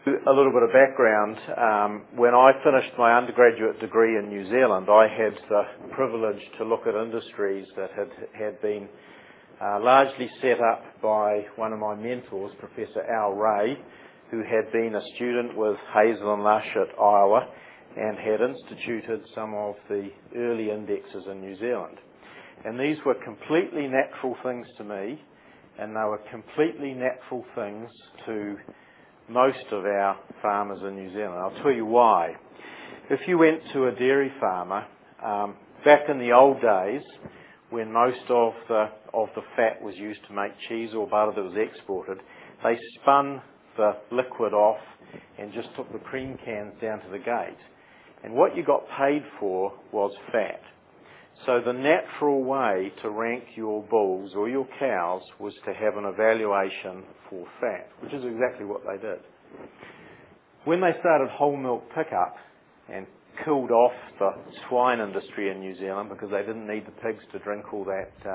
A little bit of background. When I finished my undergraduate degree in New Zealand, I had the privilege to look at industries that had been largely set up by one of my mentors, Professor Al Ray, who had been a student with Hazel and Lush at Iowa and had instituted some of the early indexes in New Zealand. And these were completely natural things to me, and they were completely natural things to most of our farmers in New Zealand. I'll tell you why. If you went to a dairy farmer, back in the old days, when most of the fat was used to make cheese or butter that was exported, they spun the liquid off and just took the cream cans down to the gate. And what you got paid for was fat. So the natural way to rank your bulls or your cows was to have an evaluation for fat, which is exactly what they did. When they started whole milk pickup and killed off the swine industry in New Zealand because they didn't need the pigs to drink all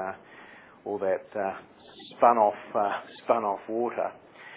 that spun off water,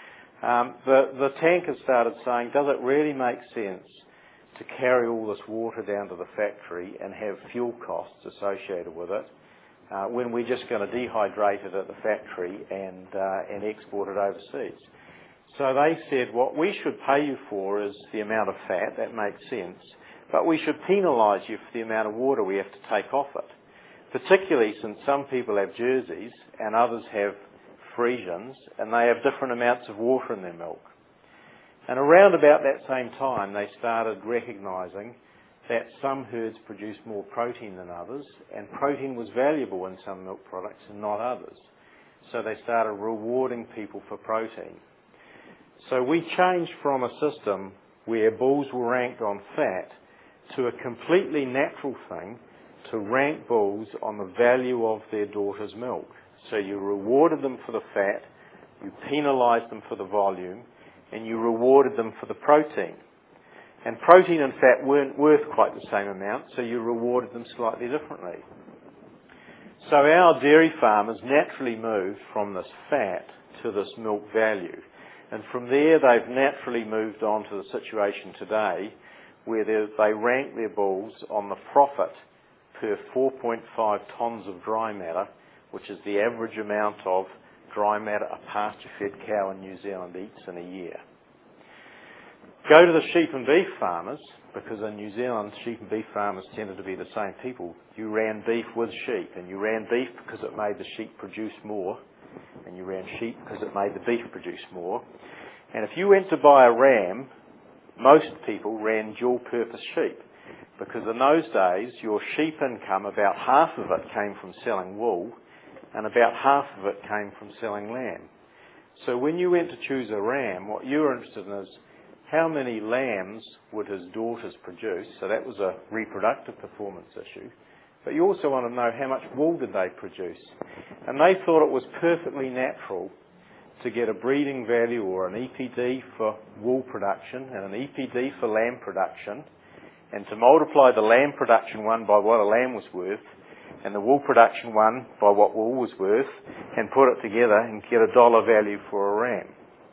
the tankers started saying, does it really make sense to carry all this water down to the factory and have fuel costs associated with it when we're just going to dehydrate it at the factory and export it overseas? So they said, what we should pay you for is the amount of fat, that makes sense, but we should penalise you for the amount of water we have to take off it, particularly since some people have Jerseys and others have Friesians and they have different amounts of water in their milk. And around about that same time, they started recognising that some herds produced more protein than others, and protein was valuable in some milk products and not others. So they started rewarding people for protein. So we changed from a system where bulls were ranked on fat to a completely natural thing to rank bulls on the value of their daughter's milk. So you rewarded them for the fat, you penalised them for the volume, and you rewarded them for the protein. And protein and fat weren't worth quite the same amount, so you rewarded them slightly differently. So our dairy farmers naturally moved from this fat to this milk value. And from there, they've naturally moved on to the situation today where they rank their bulls on the profit per 4.5 tonnes of dry matter, which is the average amount of dry matter a pasture-fed cow in New Zealand eats in a year. Go to the sheep and beef farmers, because in New Zealand sheep and beef farmers tended to be the same people. You ran beef with sheep, and you ran beef because it made the sheep produce more, and you ran sheep because it made the beef produce more. And if you went to buy a ram, most people ran dual-purpose sheep, because in those days your sheep income, about half of it came from selling wool, and about half of it came from selling lamb. So when you went to choose a ram, what you were interested in is how many lambs would his daughters produce, so that was a reproductive performance issue. But you also want to know how much wool did they produce. And they thought it was perfectly natural to get a breeding value or an EPD for wool production and an EPD for lamb production, and to multiply the lamb production one by what a lamb was worth, and the wool production one by what wool was worth, and put it together and get a dollar value for a ram.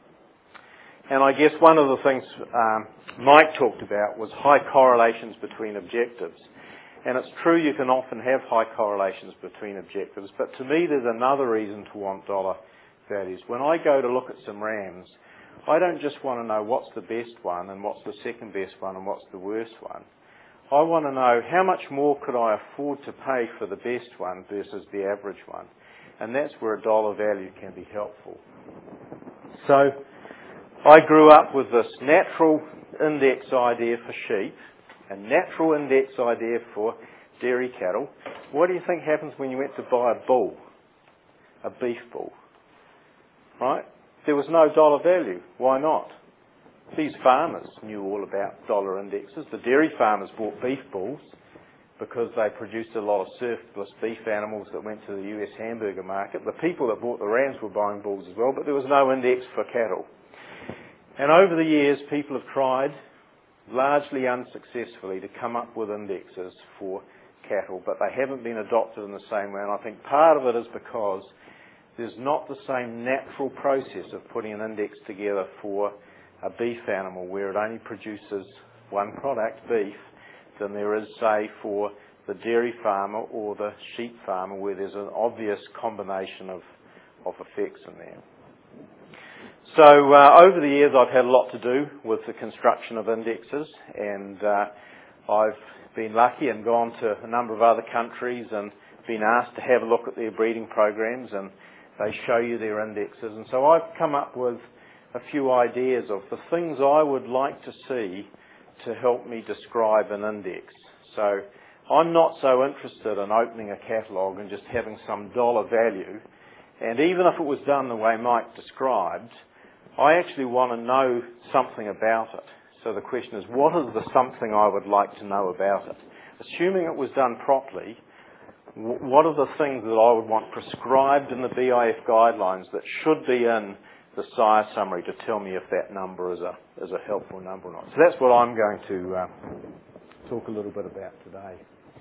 And I guess one of the things Mike talked about was high correlations between objectives. And it's true you can often have high correlations between objectives, but to me there's another reason to want dollar values. When I go to look at some rams, I don't just want to know what's the best one and what's the second best one and what's the worst one. I want to know how much more could I afford to pay for the best one versus the average one. And that's where a dollar value can be helpful. So I grew up with this natural index idea for sheep, a natural index idea for dairy cattle. What do you think happens when you went to buy a bull, a beef bull? Right? There was no dollar value. Why not? These farmers knew all about dollar indexes. The dairy farmers bought beef bulls because they produced a lot of surplus beef animals that went to the US hamburger market. The people that bought the rams were buying bulls as well, but there was no index for cattle. And over the years, people have tried, largely unsuccessfully, to come up with indexes for cattle, but they haven't been adopted in the same way. And I think part of it is because there's not the same natural process of putting an index together for a beef animal where it only produces one product, beef, than there is, say, for the dairy farmer or the sheep farmer, where there's an obvious combination of effects in there. So over the years I've had a lot to do with the construction of indexes, and I've been lucky and gone to a number of other countries and been asked to have a look at their breeding programs, and they show you their indexes. And so I've come up with a few ideas of the things I would like to see to help me describe an index. So I'm not so interested in opening a catalogue and just having some dollar value. And even if it was done the way Mike described, I actually want to know something about it. So the question is, what is the something I would like to know about it? Assuming it was done properly, what are the things that I would want prescribed in the BIF guidelines that should be in the sire summary to tell me if that number is a helpful number or not? So that's what I'm going to talk a little bit about today.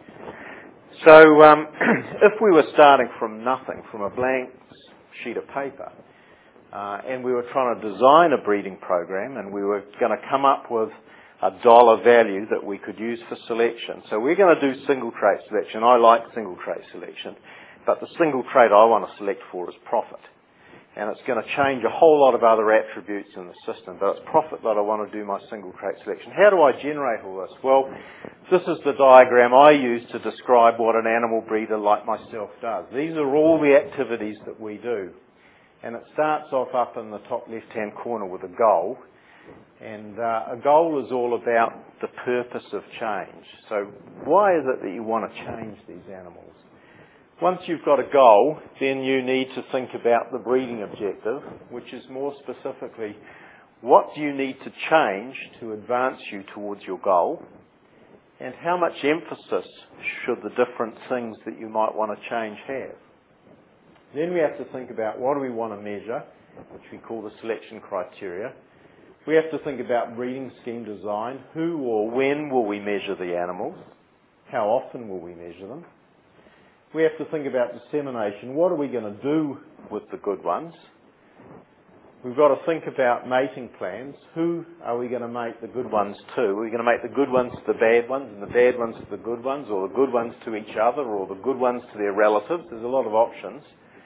So if we were starting from nothing, from a blank sheet of paper, and we were trying to design a breeding program, and we were going to come up with a dollar value that we could use for selection. So we're going to do single trait selection. I like single trait selection, but the single trait I want to select for is profit. And it's going to change a whole lot of other attributes in the system, but it's profit that I want to do my single trait selection. How do I generate all this? Well, this is the diagram I use to describe what an animal breeder like myself does. These are all the activities that we do. And it starts off up in the top left-hand corner with a goal. And a goal is all about the purpose of change. So why is it that you want to change these animals? Once you've got a goal, then you need to think about the breeding objective, which is more specifically, what do you need to change to advance you towards your goal? And how much emphasis should the different things that you might want to change have? Then we have to think about what do we want to measure, which we call the selection criteria. We have to think about breeding scheme design. Who or when will we measure the animals? How often will we measure them? We have to think about dissemination. What are we going to do with the good ones? We've got to think about mating plans. Who are we going to mate the good ones to? Are we going to mate the good ones to the bad ones and the bad ones to the good ones, or the good ones to each other, or the good ones to their relatives? There's a lot of options.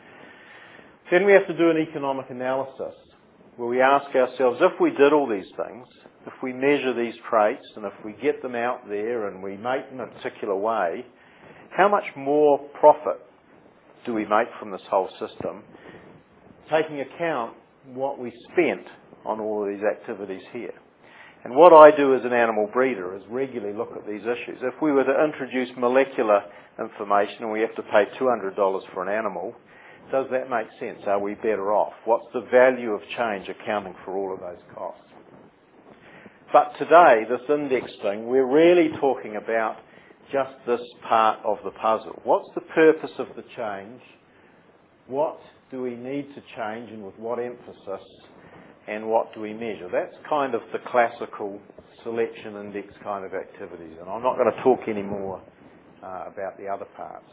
Then we have to do an economic analysis where we ask ourselves, if we did all these things, if we measure these traits and if we get them out there and we mate them in a particular way, how much more profit do we make from this whole system, taking account what we spent on all of these activities here? And what I do as an animal breeder is regularly look at these issues. If we were to introduce molecular information and we have to pay $200 for an animal, does that make sense? Are we better off? What's the value of change accounting for all of those costs? But today, this index thing, we're really talking about just this part of the puzzle. What's the purpose of the change? What do we need to change and with what emphasis? And what do we measure? That's kind of the classical selection index kind of activities. And I'm not going to talk any more about the other parts.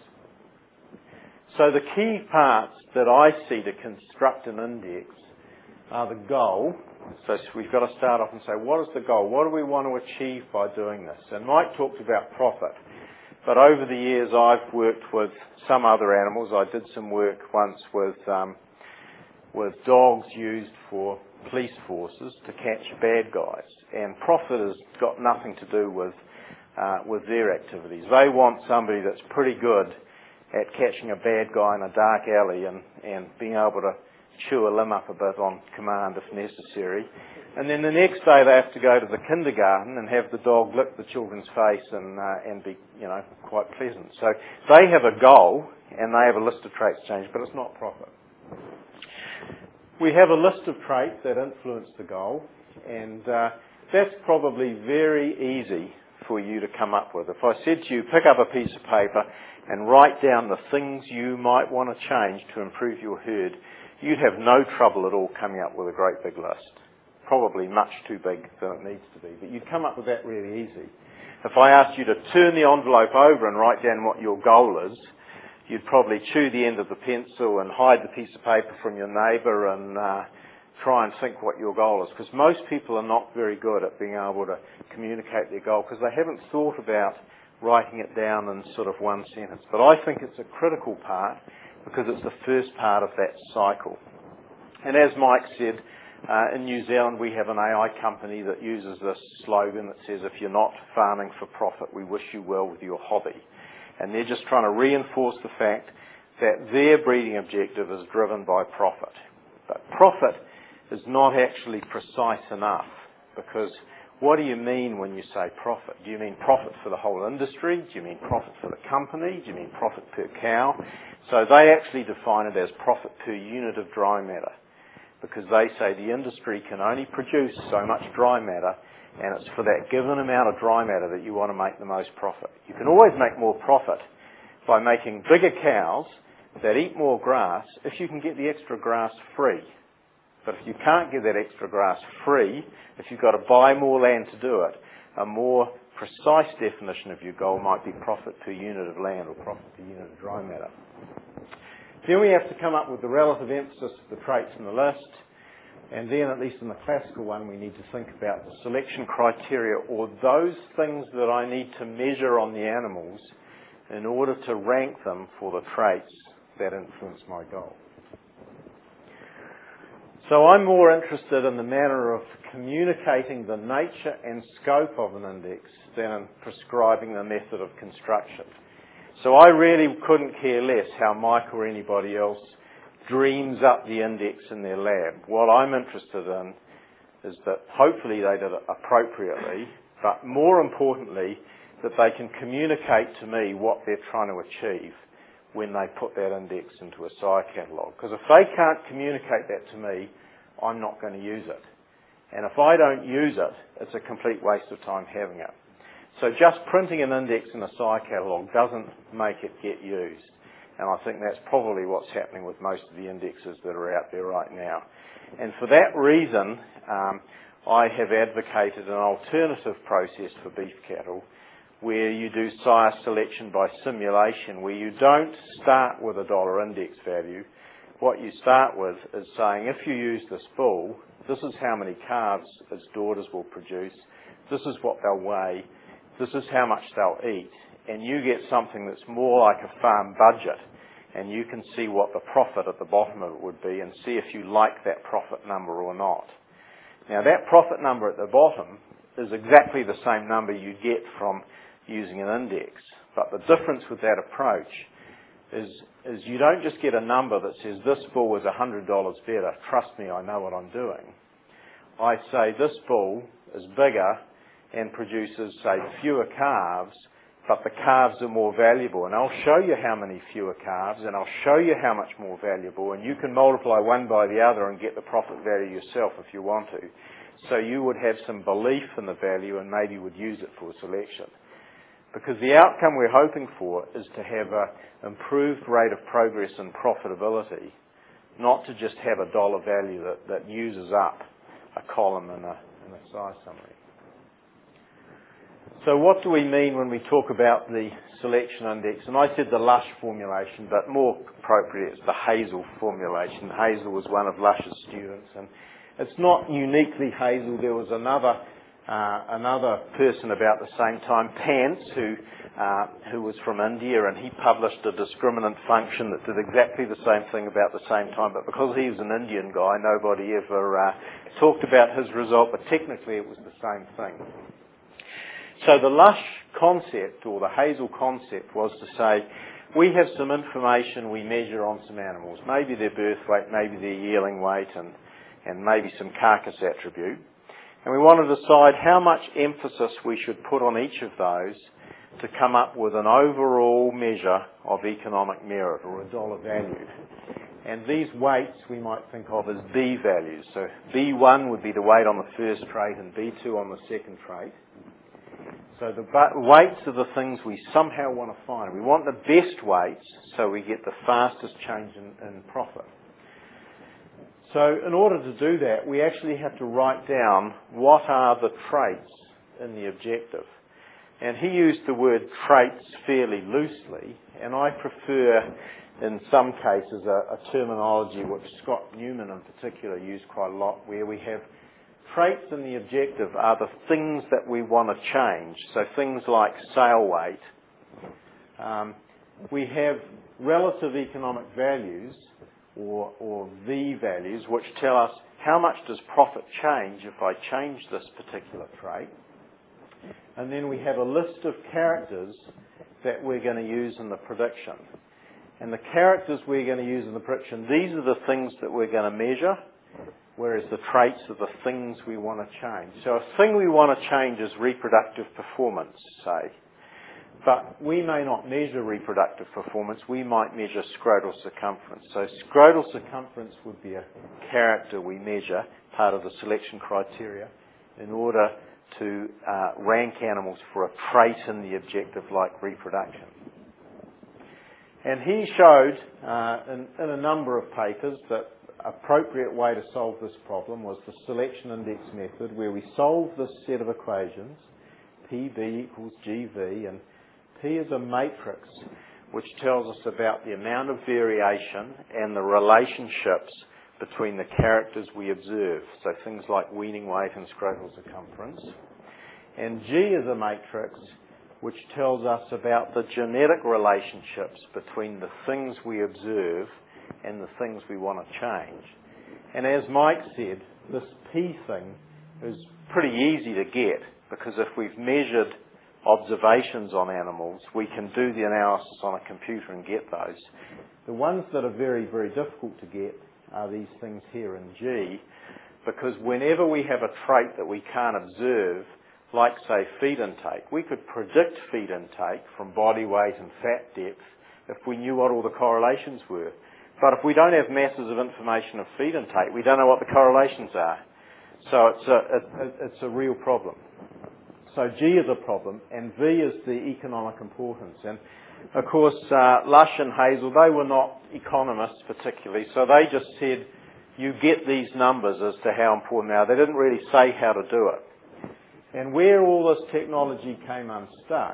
So the key parts that I see to construct an index are the goal. So we've got to start off and say, what is the goal? What do we want to achieve by doing this? And Mike talked about profit. But over the years, I've worked with some other animals. I did some work once with dogs used for police forces to catch bad guys. And profit has got nothing to do with their activities. They want somebody that's pretty good at catching a bad guy in a dark alley and being able to chew a limb up a bit on command if necessary. And then the next day they have to go to the kindergarten and have the dog lick the children's face and be, quite pleasant. So they have a goal and they have a list of traits to change, but it's not profit. We have a list of traits that influence the goal, and that's probably very easy for you to come up with. If I said to you, pick up a piece of paper and write down the things you might want to change to improve your herd, you'd have no trouble at all coming up with a great big list. Probably much too big than it needs to be, but you'd come up with that really easy. If I asked you to turn the envelope over and write down what your goal is, you'd probably chew the end of the pencil and hide the piece of paper from your neighbour and try and think what your goal is, because most people are not very good at being able to communicate their goal because they haven't thought about writing it down in sort of one sentence. But I think it's a critical part because it's the first part of that cycle. And as Mike said, in New Zealand we have an AI company that uses this slogan that says, if you're not farming for profit, we wish you well with your hobby. And they're just trying to reinforce the fact that their breeding objective is driven by profit. But profit is not actually precise enough, because what do you mean when you say profit? Do you mean profit for the whole industry? Do you mean profit for the company? Do you mean profit per cow? So they actually define it as profit per unit of dry matter, because they say the industry can only produce so much dry matter, and it's for that given amount of dry matter that you want to make the most profit. You can always make more profit by making bigger cows that eat more grass if you can get the extra grass free. But if you can't get that extra grass free, if you've got to buy more land to do it, a more precise definition of your goal might be profit per unit of land or profit per unit of dry matter. Then we have to come up with the relative emphasis of the traits in the list, and then, at least in the classical one, we need to think about the selection criteria, or those things that I need to measure on the animals in order to rank them for the traits that influence my goal. So I'm more interested in the manner of communicating the nature and scope of an index than in prescribing the method of construction. So I really couldn't care less how Mike or anybody else dreams up the index in their lab. What I'm interested in is that hopefully they did it appropriately, but more importantly, that they can communicate to me what they're trying to achieve when they put that index into a sire catalogue. Because if they can't communicate that to me, I'm not going to use it. And if I don't use it, it's a complete waste of time having it. So just printing an index in a sire catalogue doesn't make it get used. And I think that's probably what's happening with most of the indexes that are out there right now. And for that reason, I have advocated an alternative process for beef cattle, where you do sire selection by simulation, where you don't start with a dollar index value. What you start with is saying, if you use this bull, this is how many calves its daughters will produce, this is what they'll weigh, this is how much they'll eat, and you get something that's more like a farm budget, and you can see what the profit at the bottom of it would be and see if you like that profit number or not. Now, that profit number at the bottom is exactly the same number you get from using an index, but the difference with that approach is you don't just get a number that says this bull is $100 better, trust me, I know what I'm doing. I say this bull is bigger and produces, say, fewer calves, but the calves are more valuable, and I'll show you how many fewer calves, and I'll show you how much more valuable, and you can multiply one by the other and get the profit value yourself if you want to. So you would have some belief in the value and maybe would use it for selection. Because the outcome we're hoping for is to have an improved rate of progress and profitability, not to just have a dollar value that uses up a column in a size summary. So what do we mean when we talk about the selection index? And I said the Lush formulation, but more appropriate it's the Hazel formulation. Hazel was one of Lush's students, and it's not uniquely Hazel. There was another person about the same time, Pants, who was from India, and he published a discriminant function that did exactly the same thing about the same time, but because he was an Indian guy, nobody ever talked about his result, but technically it was the same thing. So the Lush concept, or the Hazel concept, was to say, we have some information we measure on some animals, maybe their birth weight, maybe their yearling weight, and maybe some carcass attribute. And we want to decide how much emphasis we should put on each of those to come up with an overall measure of economic merit, or a dollar value. And these weights we might think of as B values. So B1 would be the weight on the first trait and B2 on the second trait. So the weights are the things we somehow want to find. We want the best weights so we get the fastest change in profit. So in order to do that, we actually have to write down what are the traits in the objective. And he used the word traits fairly loosely, and I prefer, in some cases, a terminology which Scott Newman in particular used quite a lot, where we have traits in the objective are the things that we want to change. So things like sale weight. We have relative economic values, or V values, which tell us how much does profit change if I change this particular trait. And then we have a list of characters that we're going to use in the prediction. And the characters we're going to use in the prediction, these are the things that we're going to measure, whereas the traits are the things we want to change. So a thing we want to change is reproductive performance, say. But we may not measure reproductive performance, we might measure scrotal circumference. So scrotal circumference would be a character we measure, part of the selection criteria, in order to rank animals for a trait in the objective like reproduction. And he showed in a number of papers that appropriate way to solve this problem was the selection index method, where we solve this set of equations, PB equals GV, and P is a matrix which tells us about the amount of variation and the relationships between the characters we observe, so things like weaning weight and scrotal circumference. And G is a matrix which tells us about the genetic relationships between the things we observe and the things we want to change. And as Mike said, this P thing is pretty easy to get, because if we've measured observations on animals, we can do the analysis on a computer and get those. The ones that are very, very difficult to get are these things here in G, because whenever we have a trait that we can't observe, like say feed intake, we could predict feed intake from body weight and fat depth if we knew what all the correlations were. But if we don't have masses of information of feed intake, we don't know what the correlations are. So it's a real problem. So G is a problem, and V is the economic importance. And of course, Lush and Hazel, they were not economists particularly, so they just said, you get these numbers as to how important they are. They didn't really say how to do it. And where all this technology came unstuck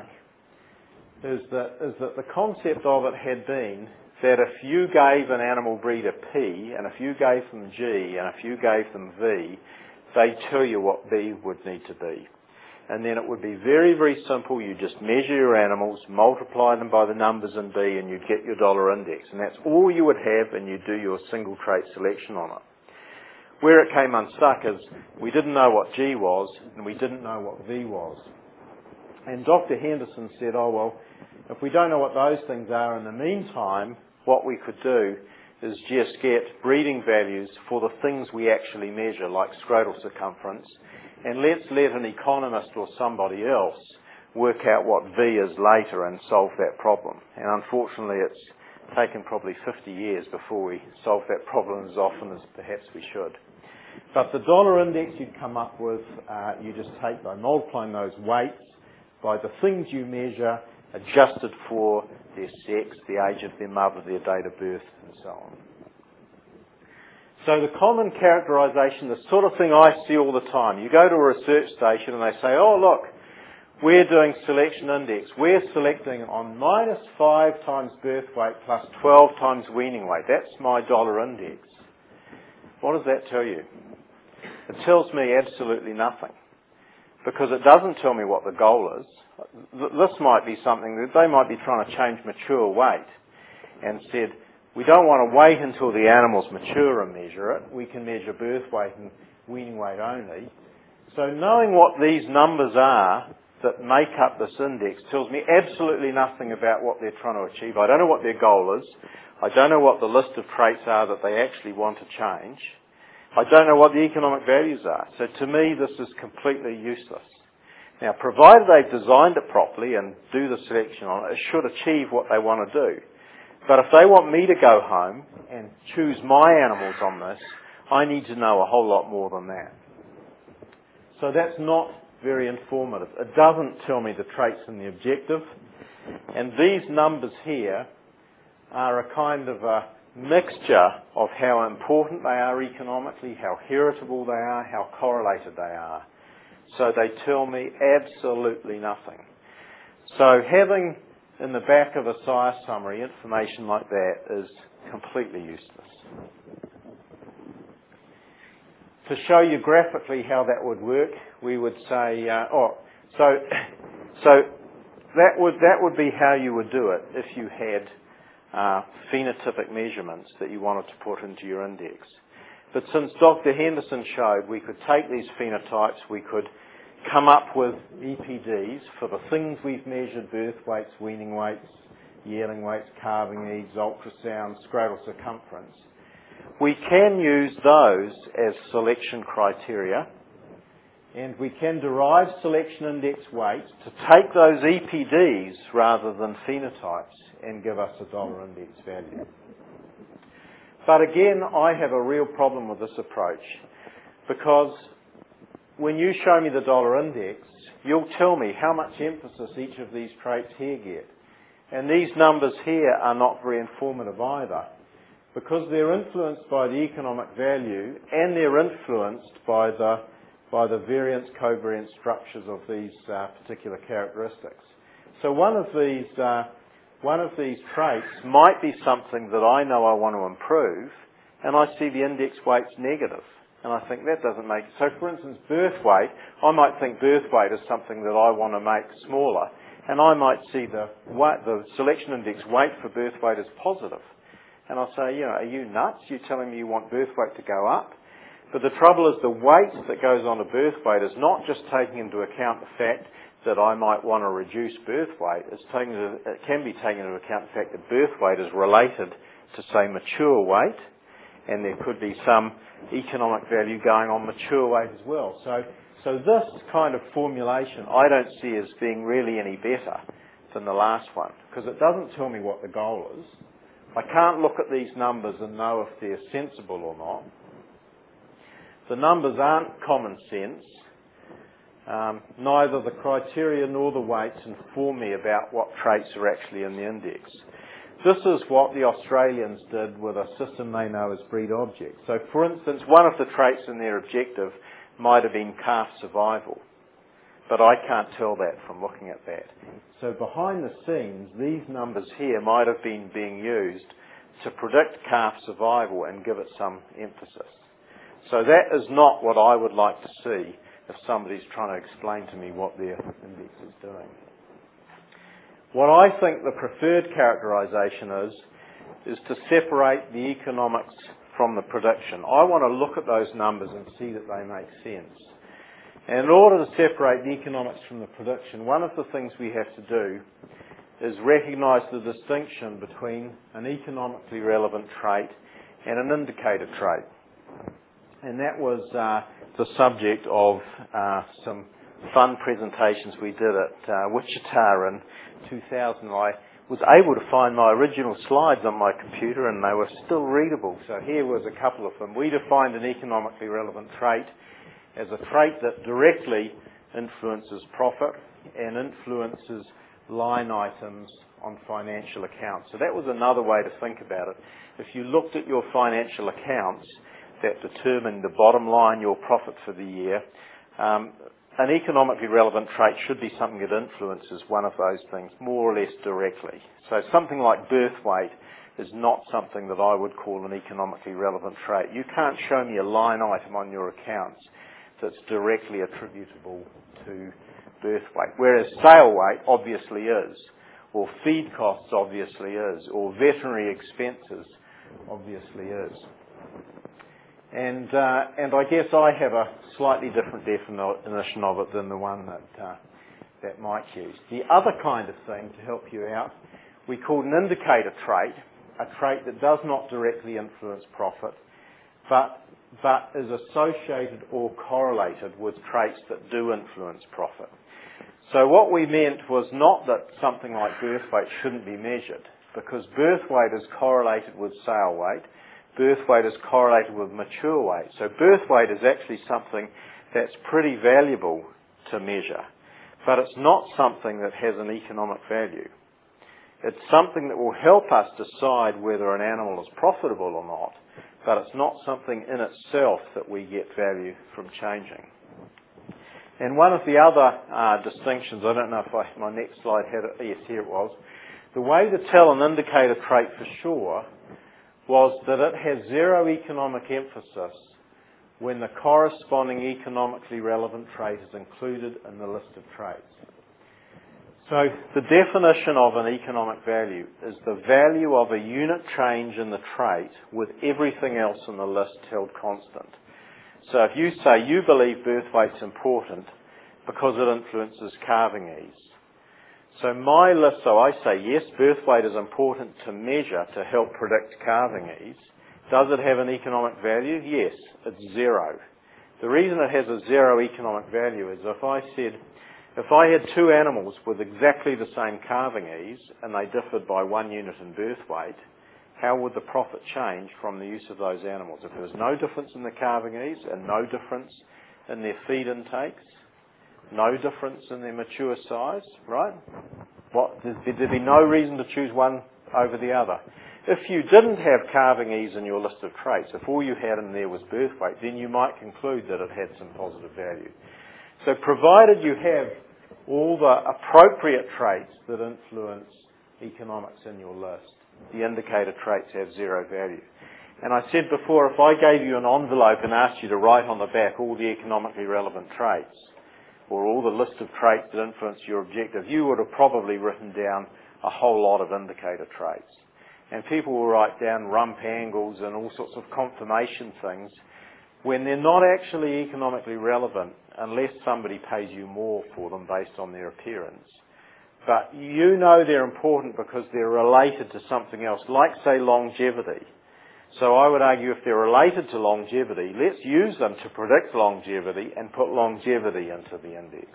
is that the concept of it had been that if you gave an animal breeder P, and if you gave them G, and if you gave them V, they'd tell you what B would need to be. And then it would be very, very simple. You just measure your animals, multiply them by the numbers in B, and you'd get your dollar index. And that's all you would have, and you'd do your single trait selection on it. Where it came unstuck is we didn't know what G was, and we didn't know what V was. And Dr. Henderson said, oh, well, if we don't know what those things are in the meantime, what we could do is just get breeding values for the things we actually measure, like scrotal circumference, and let's let an economist or somebody else work out what V is later and solve that problem. And unfortunately, it's taken probably 50 years before we solve that problem as often as perhaps we should. But the dollar index you'd come up with, you just take by multiplying those weights by the things you measure, adjusted for their sex, the age of their mother, their date of birth, and so on. So the common characterisation, the sort of thing I see all the time, you go to a research station and they say, oh look, we're doing selection index. We're selecting on -5 times birth weight plus 12 times weaning weight. That's my dollar index. What does that tell you? It tells me absolutely nothing, because it doesn't tell me what the goal is. This might be something that they might be trying to change mature weight and said, we don't want to wait until the animal's mature and measure it. We can measure birth weight and weaning weight only. So knowing what these numbers are that make up this index tells me absolutely nothing about what they're trying to achieve. I don't know what their goal is. I don't know what the list of traits are that they actually want to change. I don't know what the economic values are. So to me, this is completely useless. Now, provided they've designed it properly and do the selection on it, it should achieve what they want to do. But if they want me to go home and choose my animals on this, I need to know a whole lot more than that. So that's not very informative. It doesn't tell me the traits in the objective. And these numbers here are a kind of a mixture of how important they are economically, how heritable they are, how correlated they are. So they tell me absolutely nothing. So having in the back of a SIRE summary information like that is completely useless. To show you graphically how that would work, we would say, so that would be how you would do it if you had phenotypic measurements that you wanted to put into your index. But since Dr. Henderson showed we could take these phenotypes, we could come up with EPDs for the things we've measured: birth weights, weaning weights, yearling weights, calving needs, ultrasound, scrotal circumference. We can use those as selection criteria, and we can derive selection index weights to take those EPDs rather than phenotypes and give us a dollar index value. But again, I have a real problem with this approach, because when you show me the dollar index, you'll tell me how much emphasis each of these traits here get. And these numbers here are not very informative either, because they're influenced by the economic value and they're influenced by the variance covariance structures of these particular characteristics. So one of these traits might be something that I know I want to improve, and I see the index weight's negative. And I think that doesn't make... So for instance, birth weight, I might think birth weight is something that I want to make smaller, and I might see the selection index weight for birth weight as positive. And I'll say, are you nuts? You're telling me you want birth weight to go up? But the trouble is the weight that goes on to birth weight is not just taking into account the fact that I might want to reduce birth weight. It can be taken into account the fact that birth weight is related to, say, mature weight, and there could be some economic value going on mature weight as well. So this kind of formulation I don't see as being really any better than the last one, because it doesn't tell me what the goal is. I can't look at these numbers and know if they're sensible or not. The numbers aren't common sense. Neither the criteria nor the weights inform me about what traits are actually in the index. This is what the Australians did with a system they know as breed objects. So, for instance, one of the traits in their objective might have been calf survival, but I can't tell that from looking at that. So behind the scenes, these numbers here might have been being used to predict calf survival and give it some emphasis. So that is not what I would like to see if somebody's trying to explain to me what their index is doing. What I think the preferred characterisation is to separate the economics from the prediction. I want to look at those numbers and see that they make sense. And in order to separate the economics from the prediction, one of the things we have to do is recognise the distinction between an economically relevant trait and an indicator trait. And that was the subject of some fun presentations we did at Wichita in 2000. I was able to find my original slides on my computer and they were still readable. So here was a couple of them. We defined an economically relevant trait as a trait that directly influences profit and influences line items on financial accounts. So that was another way to think about it. If you looked at your financial accounts that determine the bottom line, your profit for the year, an economically relevant trait should be something that influences one of those things more or less directly. So something like birth weight is not something that I would call an economically relevant trait. You can't show me a line item on your accounts that's directly attributable to birth weight, whereas sale weight obviously is, or feed costs obviously is, or veterinary expenses obviously is. And I guess I have a slightly different definition of it than the one that Mike used. The other kind of thing to help you out, we call an indicator trait, a trait that does not directly influence profit, but is associated or correlated with traits that do influence profit. So what we meant was not that something like birth weight shouldn't be measured, because birth weight is correlated with sale weight, birth weight is correlated with mature weight. So birth weight is actually something that's pretty valuable to measure, but it's not something that has an economic value. It's something that will help us decide whether an animal is profitable or not, but it's not something in itself that we get value from changing. And one of the other distinctions, I don't know if my next slide had it, yes, here it was. The way to tell an indicator trait for sure was that it has zero economic emphasis when the corresponding economically relevant trait is included in the list of traits. So the definition of an economic value is the value of a unit change in the trait with everything else in the list held constant. So if you say you believe birth weight's important because it influences calving ease. So my list, so I say yes, birth weight is important to measure to help predict calving ease. Does it have an economic value? Yes, it's zero. The reason it has a zero economic value is if I had two animals with exactly the same calving ease and they differed by 1 unit in birth weight, how would the profit change from the use of those animals? If there was no difference in the calving ease and no difference in their feed intakes, no difference in their mature size, right? There'd be no reason to choose one over the other. If you didn't have calving ease in your list of traits, if all you had in there was birth weight, then you might conclude that it had some positive value. So provided you have all the appropriate traits that influence economics in your list, the indicator traits have zero value. And I said before, if I gave you an envelope and asked you to write on the back all the economically relevant traits, or all the list of traits that influence your objective, you would have probably written down a whole lot of indicator traits. And people will write down rump angles and all sorts of confirmation things when they're not actually economically relevant unless somebody pays you more for them based on their appearance. But you know they're important because they're related to something else, like, say, longevity. So I would argue if they're related to longevity, let's use them to predict longevity and put longevity into the index.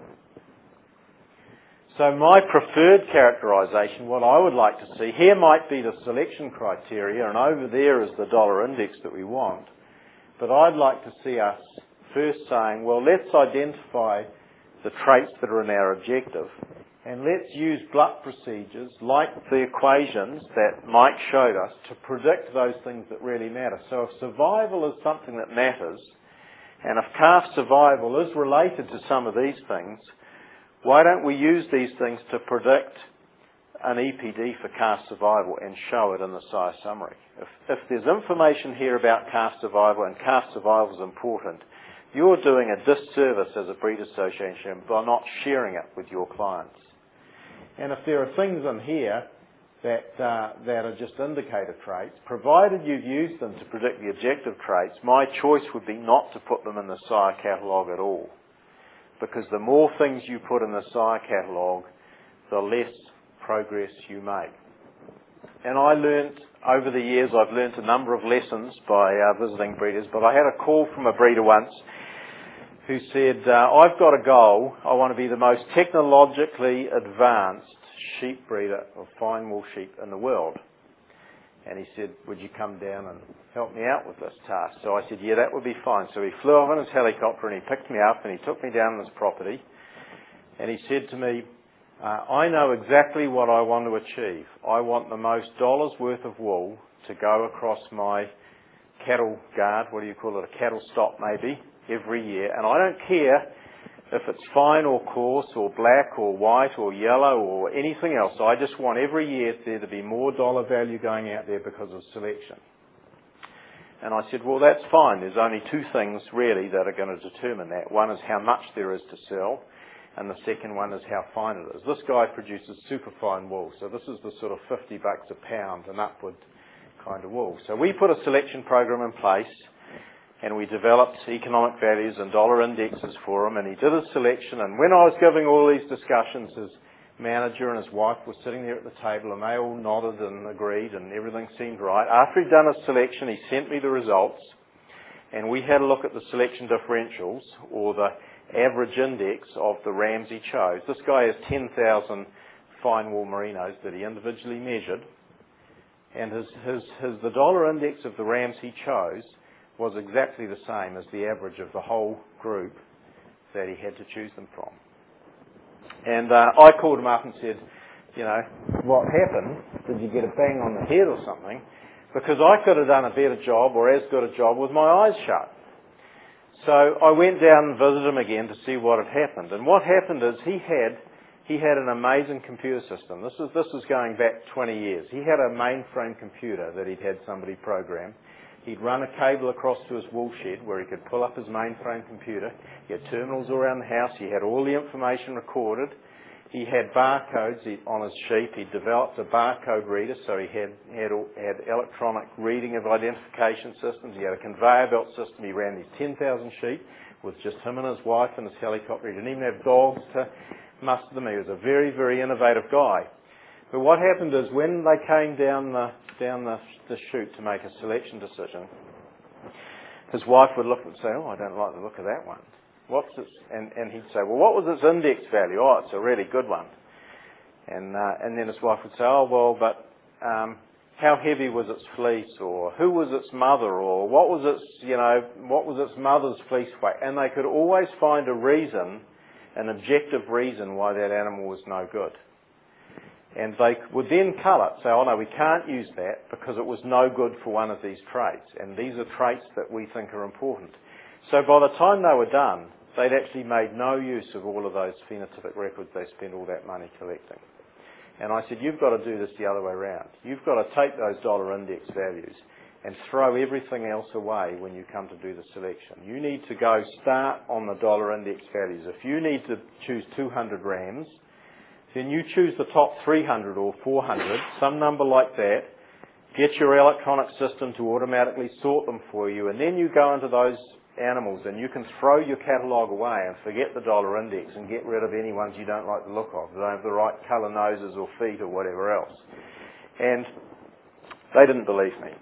So my preferred characterisation, what I would like to see, here might be the selection criteria and over there is the dollar index that we want. But I'd like to see us first saying, well, let's identify the traits that are in our objective and let's use Gluck procedures like the equations that Mike showed us to predict those things that really matter. So if survival is something that matters, and if calf survival is related to some of these things, why don't we use these things to predict an EPD for calf survival and show it in the sire summary? If there's information here about calf survival and calf survival is important, you're doing a disservice as a breed association by not sharing it with your clients. And if there are things in here that are just indicator traits, provided you've used them to predict the objective traits, my choice would be not to put them in the sire catalogue at all. Because the more things you put in the sire catalogue, the less progress you make. And I learnt, over the years, I've learnt a number of lessons by visiting breeders, but I had a call from a breeder once who said, I've got a goal, I want to be the most technologically advanced sheep breeder of fine wool sheep in the world. And he said, would you come down and help me out with this task? So I said, yeah, that would be fine. So he flew off in his helicopter and he picked me up and he took me down on his property. And he said to me, I know exactly what I want to achieve. I want the most dollars worth of wool to go across my cattle guard, what do you call it, a cattle stop maybe, every year. And I don't care if it's fine or coarse or black or white or yellow or anything else. I just want every year there to be more dollar value going out there because of selection. And I said, well, that's fine. There's only two things really that are going to determine that. One is how much there is to sell, and the second one is how fine it is. This guy produces super fine wool, so this is the sort of $50 a pound and upward kind of wool. So we put a selection program in place, and we developed economic values and dollar indexes for him, and he did his selection. And when I was giving all these discussions, his manager and his wife were sitting there at the table, and they all nodded and agreed, and everything seemed right. After he'd done his selection, he sent me the results, and we had a look at the selection differentials, or the average index of the rams he chose. This guy has 10,000 fine wool merinos that he individually measured, and the dollar index of the rams he chose was exactly the same as the average of the whole group that he had to choose them from. And I called him up and said, you know, what happened? Did you get a bang on the head or something? Because I could have done a better job or as good a job with my eyes shut. So I went down and visited him again to see what had happened. And what happened is he had an amazing computer system. This is going back 20 years. He had a mainframe computer that he'd had somebody program. He'd run a cable across to his wool shed where he could pull up his mainframe computer. He had terminals around the house. He had all the information recorded. He had barcodes on his sheep. He developed a barcode reader, so he had electronic reading of identification systems. He had a conveyor belt system. He ran these 10,000 sheep with just him and his wife and his helicopter. He didn't even have dogs to muster them. He was a very, very innovative guy. But what happened is when they came down the chute to make a selection decision, his wife would look and say, "Oh, I don't like the look of that one. What's its?" And he'd say, "Well, what was its index value?" "Oh, it's a really good one." And then his wife would say, "Oh, well, but how heavy was its fleece, or who was its mother, or what was its mother's fleece weight?" And they could always find a reason, an objective reason why that animal was no good. And they would then cull it, say, "Oh no, we can't use that because it was no good for one of these traits, and these are traits that we think are important." So by the time they were done, they'd actually made no use of all of those phenotypic records they spent all that money collecting. And I said, "You've got to do this the other way around. You've got to take those dollar index values and throw everything else away when you come to do the selection. You need to go start on the dollar index values. If you need to choose 200 rams, then you choose the top 300 or 400, some number like that. Get your electronic system to automatically sort them for you, and then you go into those animals and you can throw your catalogue away and forget the dollar index and get rid of any ones you don't like the look of. They don't have the right colour noses or feet or whatever else." And they didn't believe me.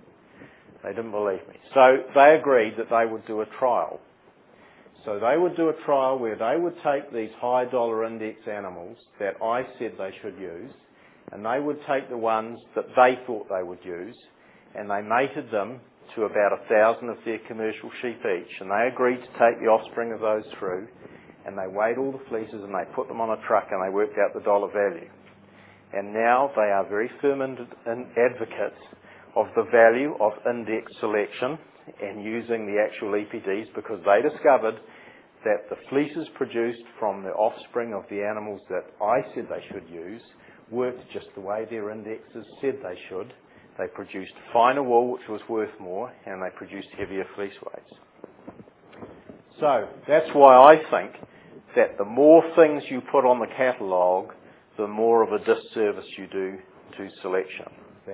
So they agreed that they would do a trial. So they would do a trial where they would take these high dollar index animals that I said they should use, and they would take the ones that they thought they would use, and they mated them to about 1,000 of their commercial sheep each, and they agreed to take the offspring of those through, and they weighed all the fleeces and they put them on a truck and they worked out the dollar value. And now they are very firm advocates of the value of index selection and using the actual EPDs, because they discovered that the fleeces produced from the offspring of the animals that I said they should use worked just the way their indexes said they should. They produced finer wool, which was worth more, and they produced heavier fleece weights. So that's why I think that the more things you put on the catalogue, the more of a disservice you do to selection.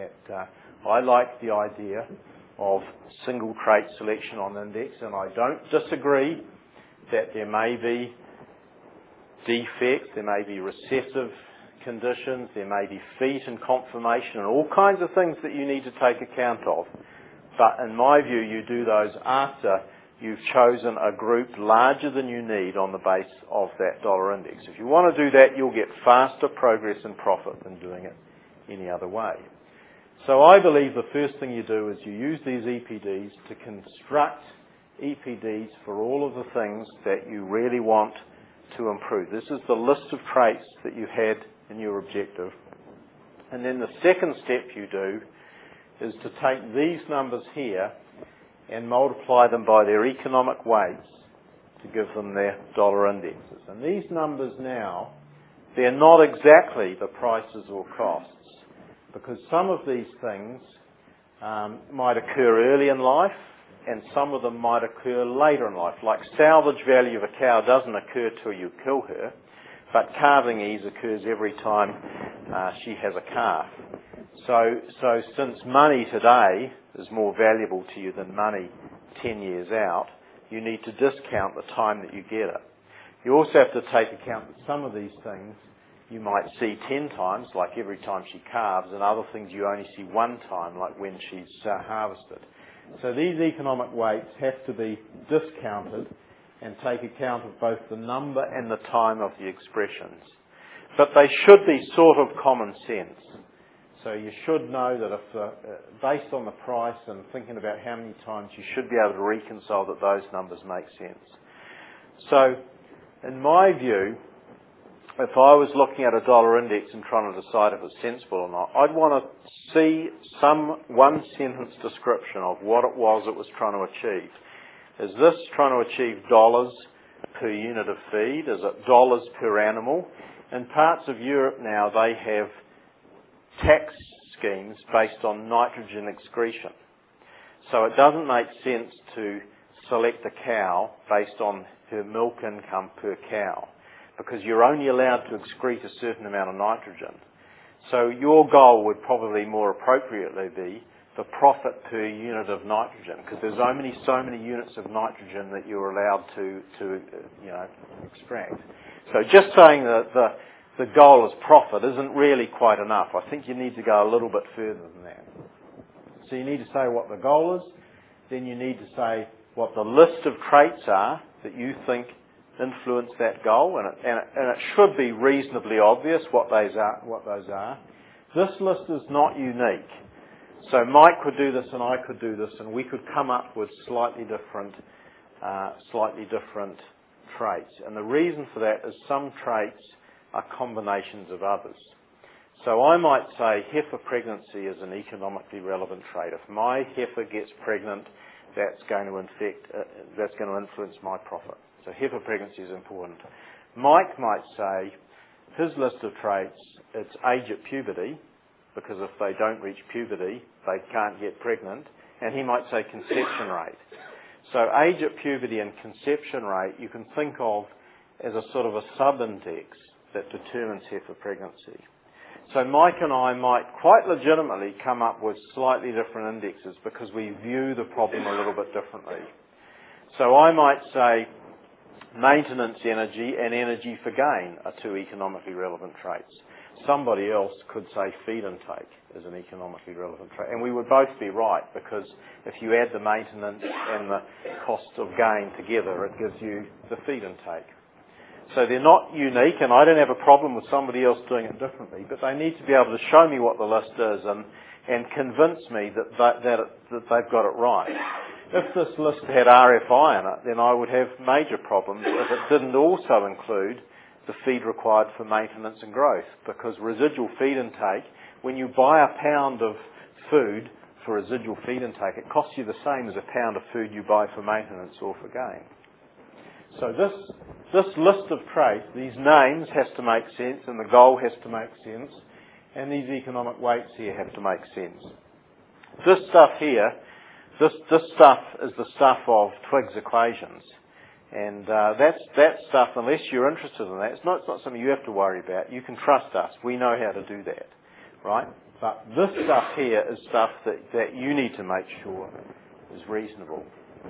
I like the idea of single trait selection on index, and I don't disagree that there may be defects, there may be recessive conditions, there may be feet and conformation and all kinds of things that you need to take account of. But in my view, you do those after you've chosen a group larger than you need on the base of that dollar index. If you want to do that, you'll get faster progress and profit than doing it any other way. So I believe the first thing you do is you use these EPDs to construct EPDs for all of the things that you really want to improve. This is the list of traits that you had in your objective. And then the second step you do is to take these numbers here and multiply them by their economic weights to give them their dollar indexes. And these numbers now, they're not exactly the prices or costs, because some of these things might occur early in life and some of them might occur later in life. Like salvage value of a cow doesn't occur till you kill her, but calving ease occurs every time she has a calf. So since money today is more valuable to you than money 10 years out, you need to discount the time that you get it. You also have to take account that some of these things you might see 10 times, like every time she calves, and other things you only see one time, like when she's harvested. So these economic weights have to be discounted and take account of both the number and the time of the expressions. But they should be sort of common sense. So you should know that if, based on the price and thinking about how many times, you should be able to reconcile that those numbers make sense. So, in my view, if I was looking at a dollar index and trying to decide if it's sensible or not, I'd want to see some one-sentence description of what it was trying to achieve. Is this trying to achieve dollars per unit of feed? Is it dollars per animal? In parts of Europe now, they have tax schemes based on nitrogen excretion. So it doesn't make sense to select a cow based on her milk income per cow, because you're only allowed to excrete a certain amount of nitrogen. So your goal would probably more appropriately be the profit per unit of nitrogen, because there's so many units of nitrogen that you're allowed to extract. So just saying that the goal is profit isn't really quite enough. I think you need to go a little bit further than that. So you need to say what the goal is, then you need to say what the list of traits are that you think influence that goal, and it should be reasonably obvious what those are. This list is not unique. So Mike could do this and I could do this, and we could come up with slightly different traits. And the reason for that is some traits are combinations of others. So I might say heifer pregnancy is an economically relevant trait. If my heifer gets pregnant, that's going to influence my profit. So heifer pregnancy is important. Mike might say his list of traits, it's age at puberty, because if they don't reach puberty, they can't get pregnant. And he might say conception rate. So age at puberty and conception rate you can think of as a sort of a sub-index that determines heifer pregnancy. So Mike and I might quite legitimately come up with slightly different indexes because we view the problem a little bit differently. So I might say maintenance energy and energy for gain are two economically relevant traits. Somebody else could say feed intake is an economically relevant trait. And we would both be right, because if you add the maintenance and the cost of gain together, it gives you the feed intake. So they're not unique, and I don't have a problem with somebody else doing it differently, but they need to be able to show me what the list is and convince me that they've got it right. If this list had RFI in it, then I would have major problems if it didn't also include the feed required for maintenance and growth, because residual feed intake, when you buy a pound of food for residual feed intake, it costs you the same as a pound of food you buy for maintenance or for gain. So this list of traits, these names has to make sense, and the goal has to make sense, and these economic weights here have to make sense. This stuff here, this stuff is the stuff of Twiggs equations. And that stuff, unless you're interested in that, it's not something you have to worry about. You can trust us. We know how to do that, right? But this stuff here is stuff that you need to make sure is reasonable.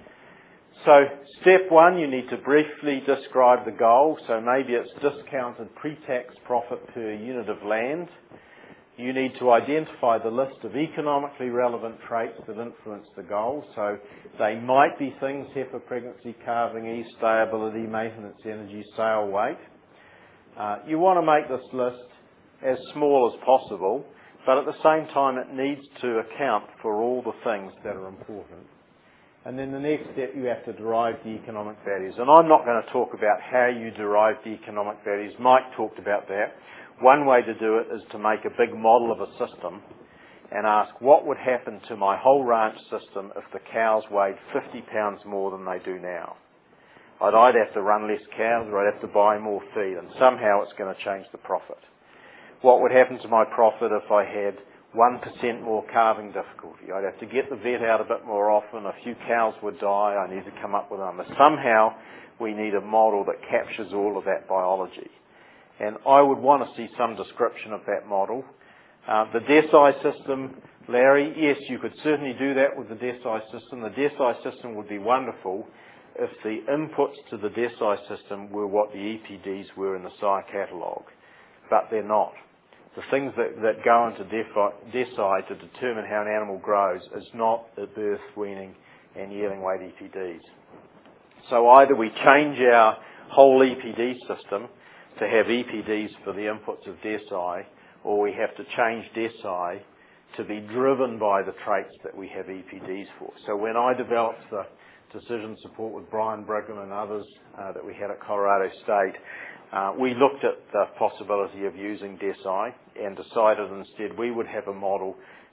So step one, you need to briefly describe the goal. So maybe it's discounted pre-tax profit per unit of land. You need to identify the list of economically relevant traits that influence the goal. So they might be things: heifer pregnancy, calving ease, stayability, maintenance energy, sale weight. You want to make this list as small as possible, but at the same time it needs to account for all the things that are important. And then the next step, you have to derive the economic values. And I'm not going to talk about how you derive the economic values. Mike talked about that. One way to do it is to make a big model of a system and ask what would happen to my whole ranch system if the cows weighed 50 pounds more than they do now. I'd have to run less cows, or I'd have to buy more feed, and somehow it's going to change the profit. What would happen to my profit if I had 1% more calving difficulty? I'd have to get the vet out a bit more often. A few cows would die. I need to come up with a number. Somehow we need a model that captures all of that biology. And I would want to see some description of that model. The Desai system, Larry, yes, you could certainly do that with the Desai system. The Desai system would be wonderful if the inputs to the Desai system were what the EPDs were in the SCI catalogue. But they're not. The things that go into Desai to determine how an animal grows is not the birth, weaning and yearling weight EPDs. So either we change our whole EPD system to have EPDs for the inputs of Desai, or we have to change Desai to be driven by the traits that we have EPDs for. So when I developed the decision support with Brian Brigham and others that we had at Colorado State, we looked at the possibility of using Desai and decided instead we would have a model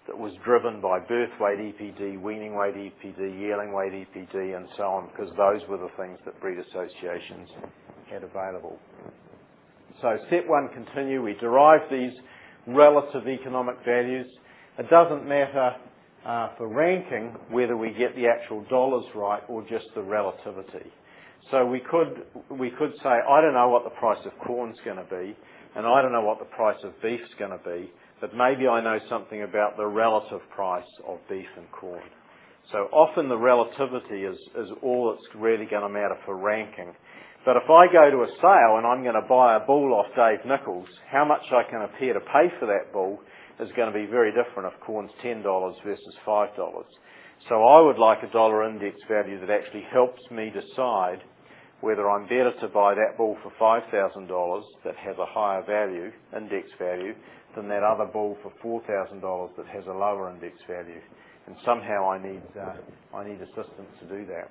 that was driven by birth weight EPD, weaning weight EPD, yearling weight EPD, and so on, because those were the things that breed associations had available. So step one, continue. We derive these relative economic values. It doesn't matter for ranking whether we get the actual dollars right or just the relativity. So we could say, I don't know what the price of corn's going to be, and I don't know what the price of beef's going to be, but maybe I know something about the relative price of beef and corn. So often the relativity is all that's really going to matter for ranking. But if I go to a sale and I'm going to buy a bull off Dave Nichols, how much I can appear to pay for that bull is going to be very different if corn's $10 versus $5. So I would like a dollar index value that actually helps me decide whether I'm better to buy that bull for $5,000 that has a higher value, index value, than that other bull for $4,000 that has a lower index value. And somehow I need assistance to do that.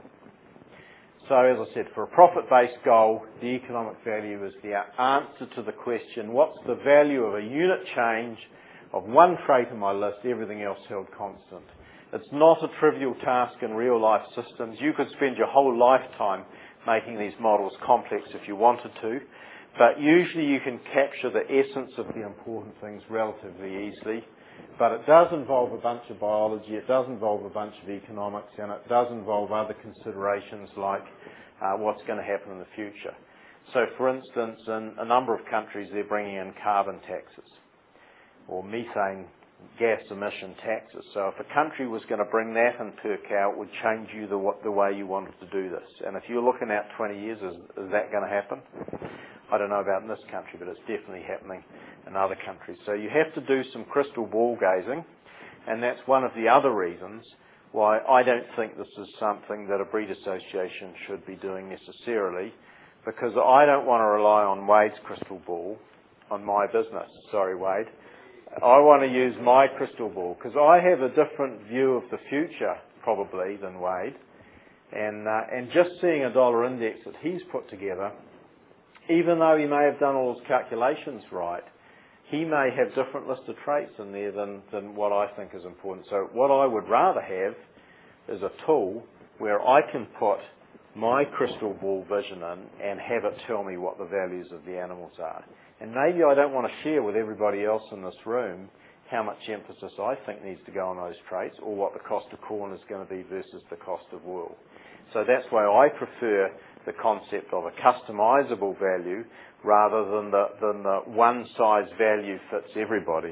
So as I said, for a profit-based goal, the economic value is the answer to the question, what's the value of a unit change of one trait in my list, everything else held constant? It's not a trivial task in real-life systems. You could spend your whole lifetime making these models complex if you wanted to, but usually you can capture the essence of the important things relatively easily. But it does involve a bunch of biology, it does involve a bunch of economics, and it does involve other considerations like what's going to happen in the future. So, for instance, in a number of countries, they're bringing in carbon taxes or methane gas emission taxes. So if a country was going to bring that in per cow, it would change you the way you wanted to do this. And if you're looking out 20 years, is that going to happen? I don't know about in this country, but it's definitely happening in other countries. So you have to do some crystal ball gazing, and that's one of the other reasons why I don't think this is something that a breed association should be doing necessarily, because I don't want to rely on Wade's crystal ball on my business. Sorry, Wade. I want to use my crystal ball, because I have a different view of the future, probably, than Wade. And just seeing a dollar index that he's put together, even though he may have done all his calculations right, he may have different list of traits in there than what I think is important. So what I would rather have is a tool where I can put my crystal ball vision in and have it tell me what the values of the animals are. And maybe I don't want to share with everybody else in this room how much emphasis I think needs to go on those traits, or what the cost of corn is going to be versus the cost of wool. So that's why I prefer the concept of a customizable value rather than the one-size value fits everybody.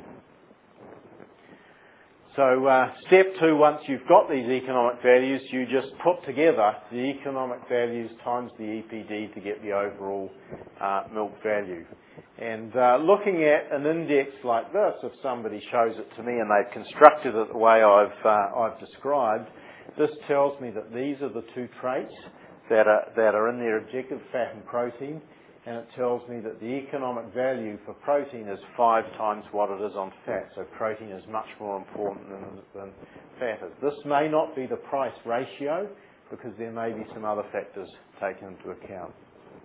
So step two, once you've got these economic values, you just put together the economic values times the EPD to get the overall milk value. And looking at an index like this, if somebody shows it to me and they've constructed it the way I've described, this tells me that these are the two traits that are in their objective, fat and protein, and it tells me that the economic value for protein is 5 times what it is on fat. So protein is much more important than fat is. This may not be the price ratio, because there may be some other factors taken into account.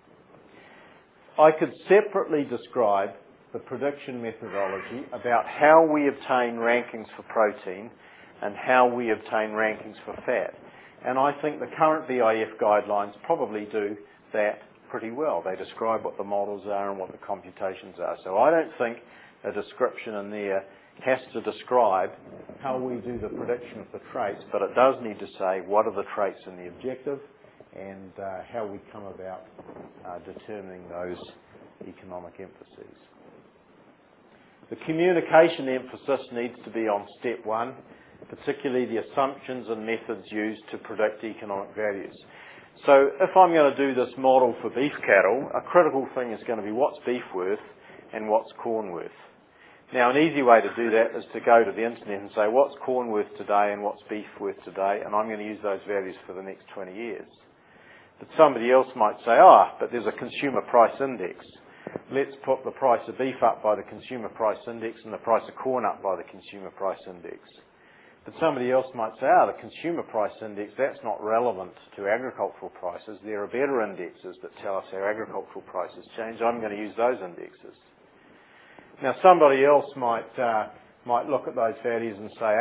I could separately describe the prediction methodology about how we obtain rankings for protein and how we obtain rankings for fat. And I think the current BIF guidelines probably do that pretty well. They describe what the models are and what the computations are. So I don't think a description in there has to describe how we do the prediction of the traits, but it does need to say what are the traits in the objective and how we come about determining those economic emphases. The communication emphasis needs to be on step one, particularly the assumptions and methods used to predict economic values. So if I'm going to do this model for beef cattle, a critical thing is going to be what's beef worth and what's corn worth. Now, an easy way to do that is to go to the internet and say, what's corn worth today and what's beef worth today, and I'm going to use those values for the next 20 years. But somebody else might say, but there's a consumer price index. Let's put the price of beef up by the consumer price index and the price of corn up by the consumer price index. But somebody else might say, the consumer price index, that's not relevant to agricultural prices. There are better indexes that tell us how agricultural prices change. I'm going to use those indexes. Now, somebody else might might look at those values and say,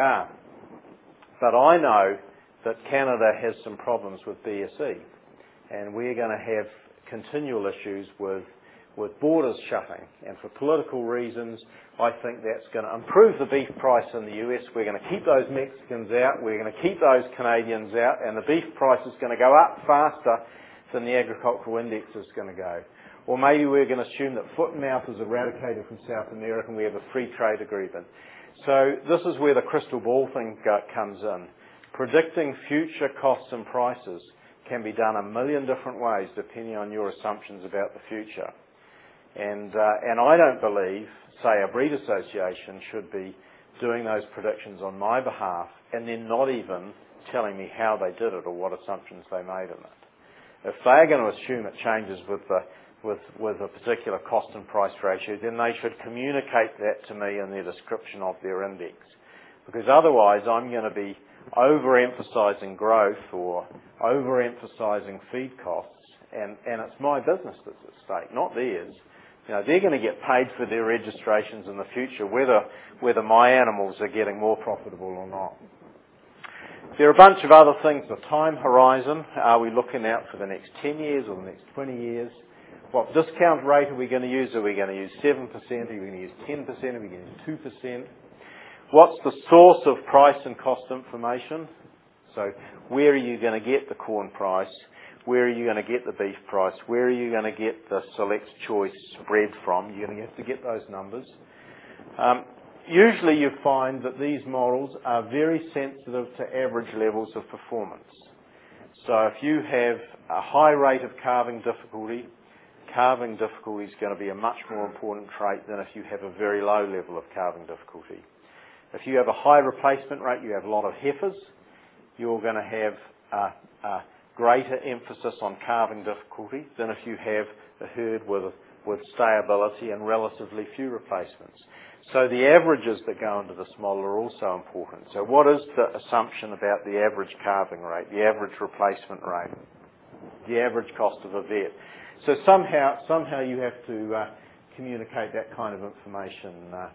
but I know that Canada has some problems with BSE, and we're going to have continual issues with borders shutting. And for political reasons, I think that's going to improve the beef price in the US. We're going to keep those Mexicans out. We're going to keep those Canadians out. And the beef price is going to go up faster than the agricultural index is going to go. Or maybe we're going to assume that foot and mouth is eradicated from South America and we have a free trade agreement. So this is where the crystal ball thing comes in. Predicting future costs and prices can be done a million different ways depending on your assumptions about the future. And I don't believe, say, a breed association should be doing those predictions on my behalf and then not even telling me how they did it or what assumptions they made in it. If they're going to assume it changes with a particular cost and price ratio, then they should communicate that to me in their description of their index. Because otherwise I'm going to be overemphasising growth or overemphasising feed costs, and it's my business that's at stake, not theirs. You know, they're going to get paid for their registrations in the future, whether my animals are getting more profitable or not. There are a bunch of other things. The time horizon. Are we looking out for the next 10 years or the next 20 years? What discount rate are we going to use? Are we going to use 7%? Are we going to use 10%? Are we going to use 2%? What's the source of price and cost information? So where are you going to get the corn price? Where are you going to get the beef price? Where are you going to get the Select Choice spread from? You're going to have to get those numbers. Usually you find that these models are very sensitive to average levels of performance. So if you have a high rate of calving difficulty is going to be a much more important trait than if you have a very low level of calving difficulty. If you have a high replacement rate, you have a lot of heifers, you're going to have a greater emphasis on calving difficulty than if you have a herd with stability and relatively few replacements. So the averages that go into this model are also important. So what is the assumption about the average calving rate, the average replacement rate, the average cost of a vet? So somehow you have to communicate that kind of information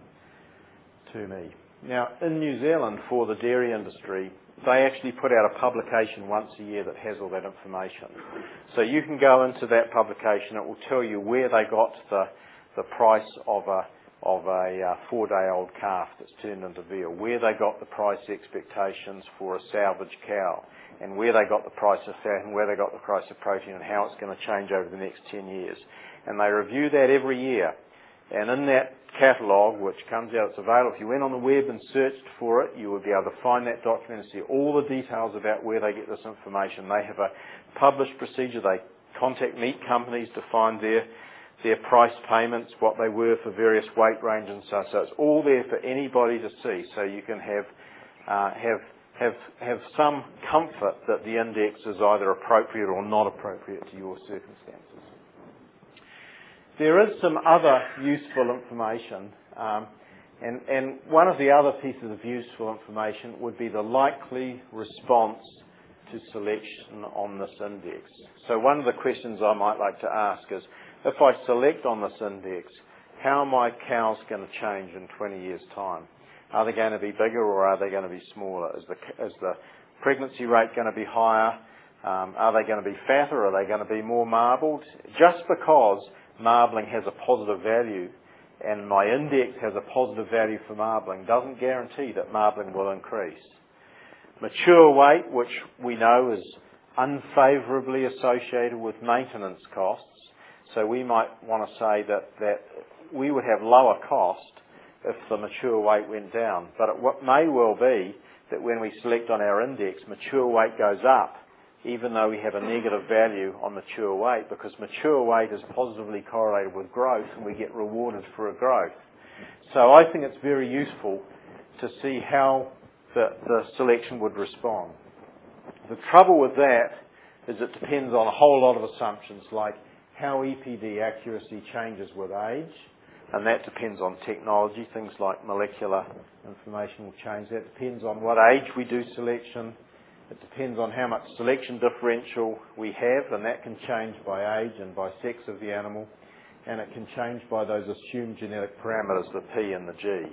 to me. Now, in New Zealand, for the dairy industry, they actually put out a publication once a year that has all that information. So you can go into that publication. It will tell you where they got the price of a 4-day-old calf that's turned into veal, where they got the price expectations for a salvage cow, and where they got the price of fat and where they got the price of protein and how it's going to change over the next 10 years. And they review that every year. And in that catalogue, which comes out, it's available. If you went on the web and searched for it, you would be able to find that document and see all the details about where they get this information. They have a published procedure. They contact meat companies to find their price payments, what they were for various weight ranges and so on. So it's all there for anybody to see. So you can have some comfort that the index is either appropriate or not appropriate to your circumstances. There is some other useful information, and one of the other pieces of useful information would be the likely response to selection on this index. So one of the questions I might like to ask is, if I select on this index, how are my cows going to change in 20 years' time? Are they going to be bigger or are they going to be smaller? Is the pregnancy rate going to be higher? Are they going to be fatter? Are they going to be more marbled? Just because marbling has a positive value and my index has a positive value for marbling doesn't guarantee that marbling will increase. Mature weight, which we know is unfavourably associated with maintenance costs, so we might want to say that we would have lower cost if the mature weight went down. But it may well be that when we select on our index, mature weight goes up, even though we have a negative value on mature weight, because mature weight is positively correlated with growth and we get rewarded for a growth. So I think it's very useful to see how the selection would respond. The trouble with that is it depends on a whole lot of assumptions, like how EPD accuracy changes with age, and that depends on technology. Things like molecular information will change. That depends on what age we do selection. It depends on how much selection differential we have, and that can change by age and by sex of the animal, and it can change by those assumed genetic parameters, the P and the G.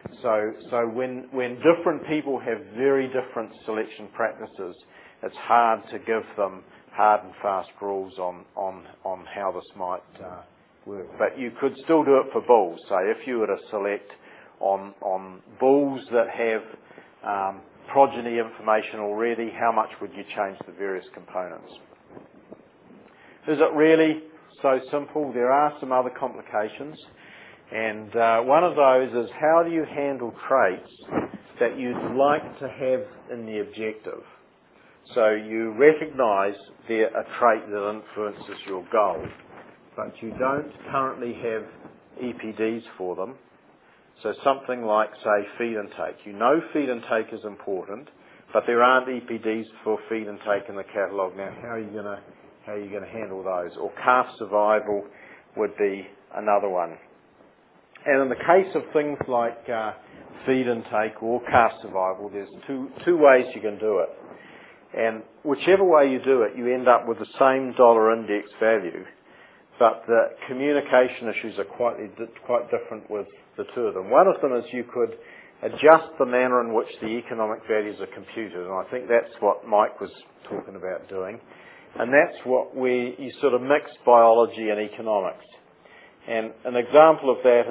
So when different people have very different selection practices, it's hard to give them hard and fast rules on how this might work. But you could still do it for bulls. So if you were to select on bulls that have progeny information already, how much would you change the various components? Is it really so simple? There are some other complications. And one of those is, how do you handle traits that you'd like to have in the objective? So you recognise they're a trait that influences your goal, but you don't currently have EPDs for them. So something like, say, feed intake. You know feed intake is important, but there aren't EPDs for feed intake in the catalogue. Now, how are you going to handle those? Or calf survival would be another one. And in the case of things like feed intake or calf survival, there's two ways you can do it. And whichever way you do it, you end up with the same dollar index value, but the communication issues are quite different with the two of them. One of them is you could adjust the manner in which the economic values are computed, and I think that's what Mike was talking about doing. And that's where you sort of mix biology and economics. And an example of that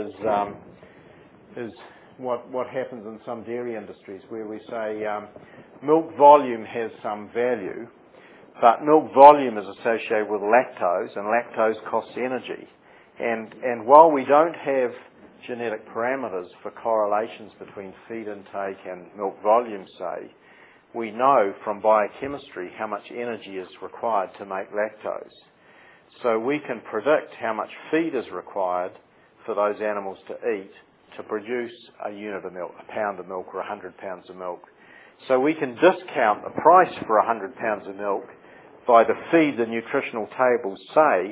is what happens in some dairy industries, where we say milk volume has some value, but milk volume is associated with lactose, and lactose costs energy. And while we don't have genetic parameters for correlations between feed intake and milk volume, say, we know from biochemistry how much energy is required to make lactose. So we can predict how much feed is required for those animals to eat to produce a unit of milk, a pound of milk or 100 pounds of milk. So we can discount the price for 100 pounds of milk by the feed the nutritional tables say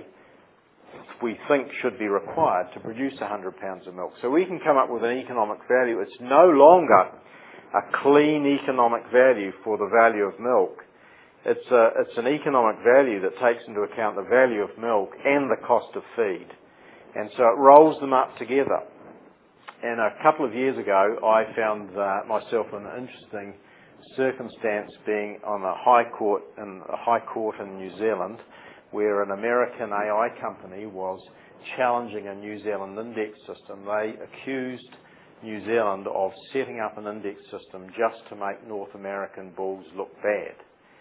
we think should be required to produce 100 pounds of milk. So we can come up with an economic value. It's no longer a clean economic value for the value of milk. It's an economic value that takes into account the value of milk and the cost of feed. And so it rolls them up together. And a couple of years ago, I found myself in an interesting circumstance being on a high court in New Zealand, where an American AI company was challenging a New Zealand index system. They accused New Zealand of setting up an index system just to make North American bulls look bad.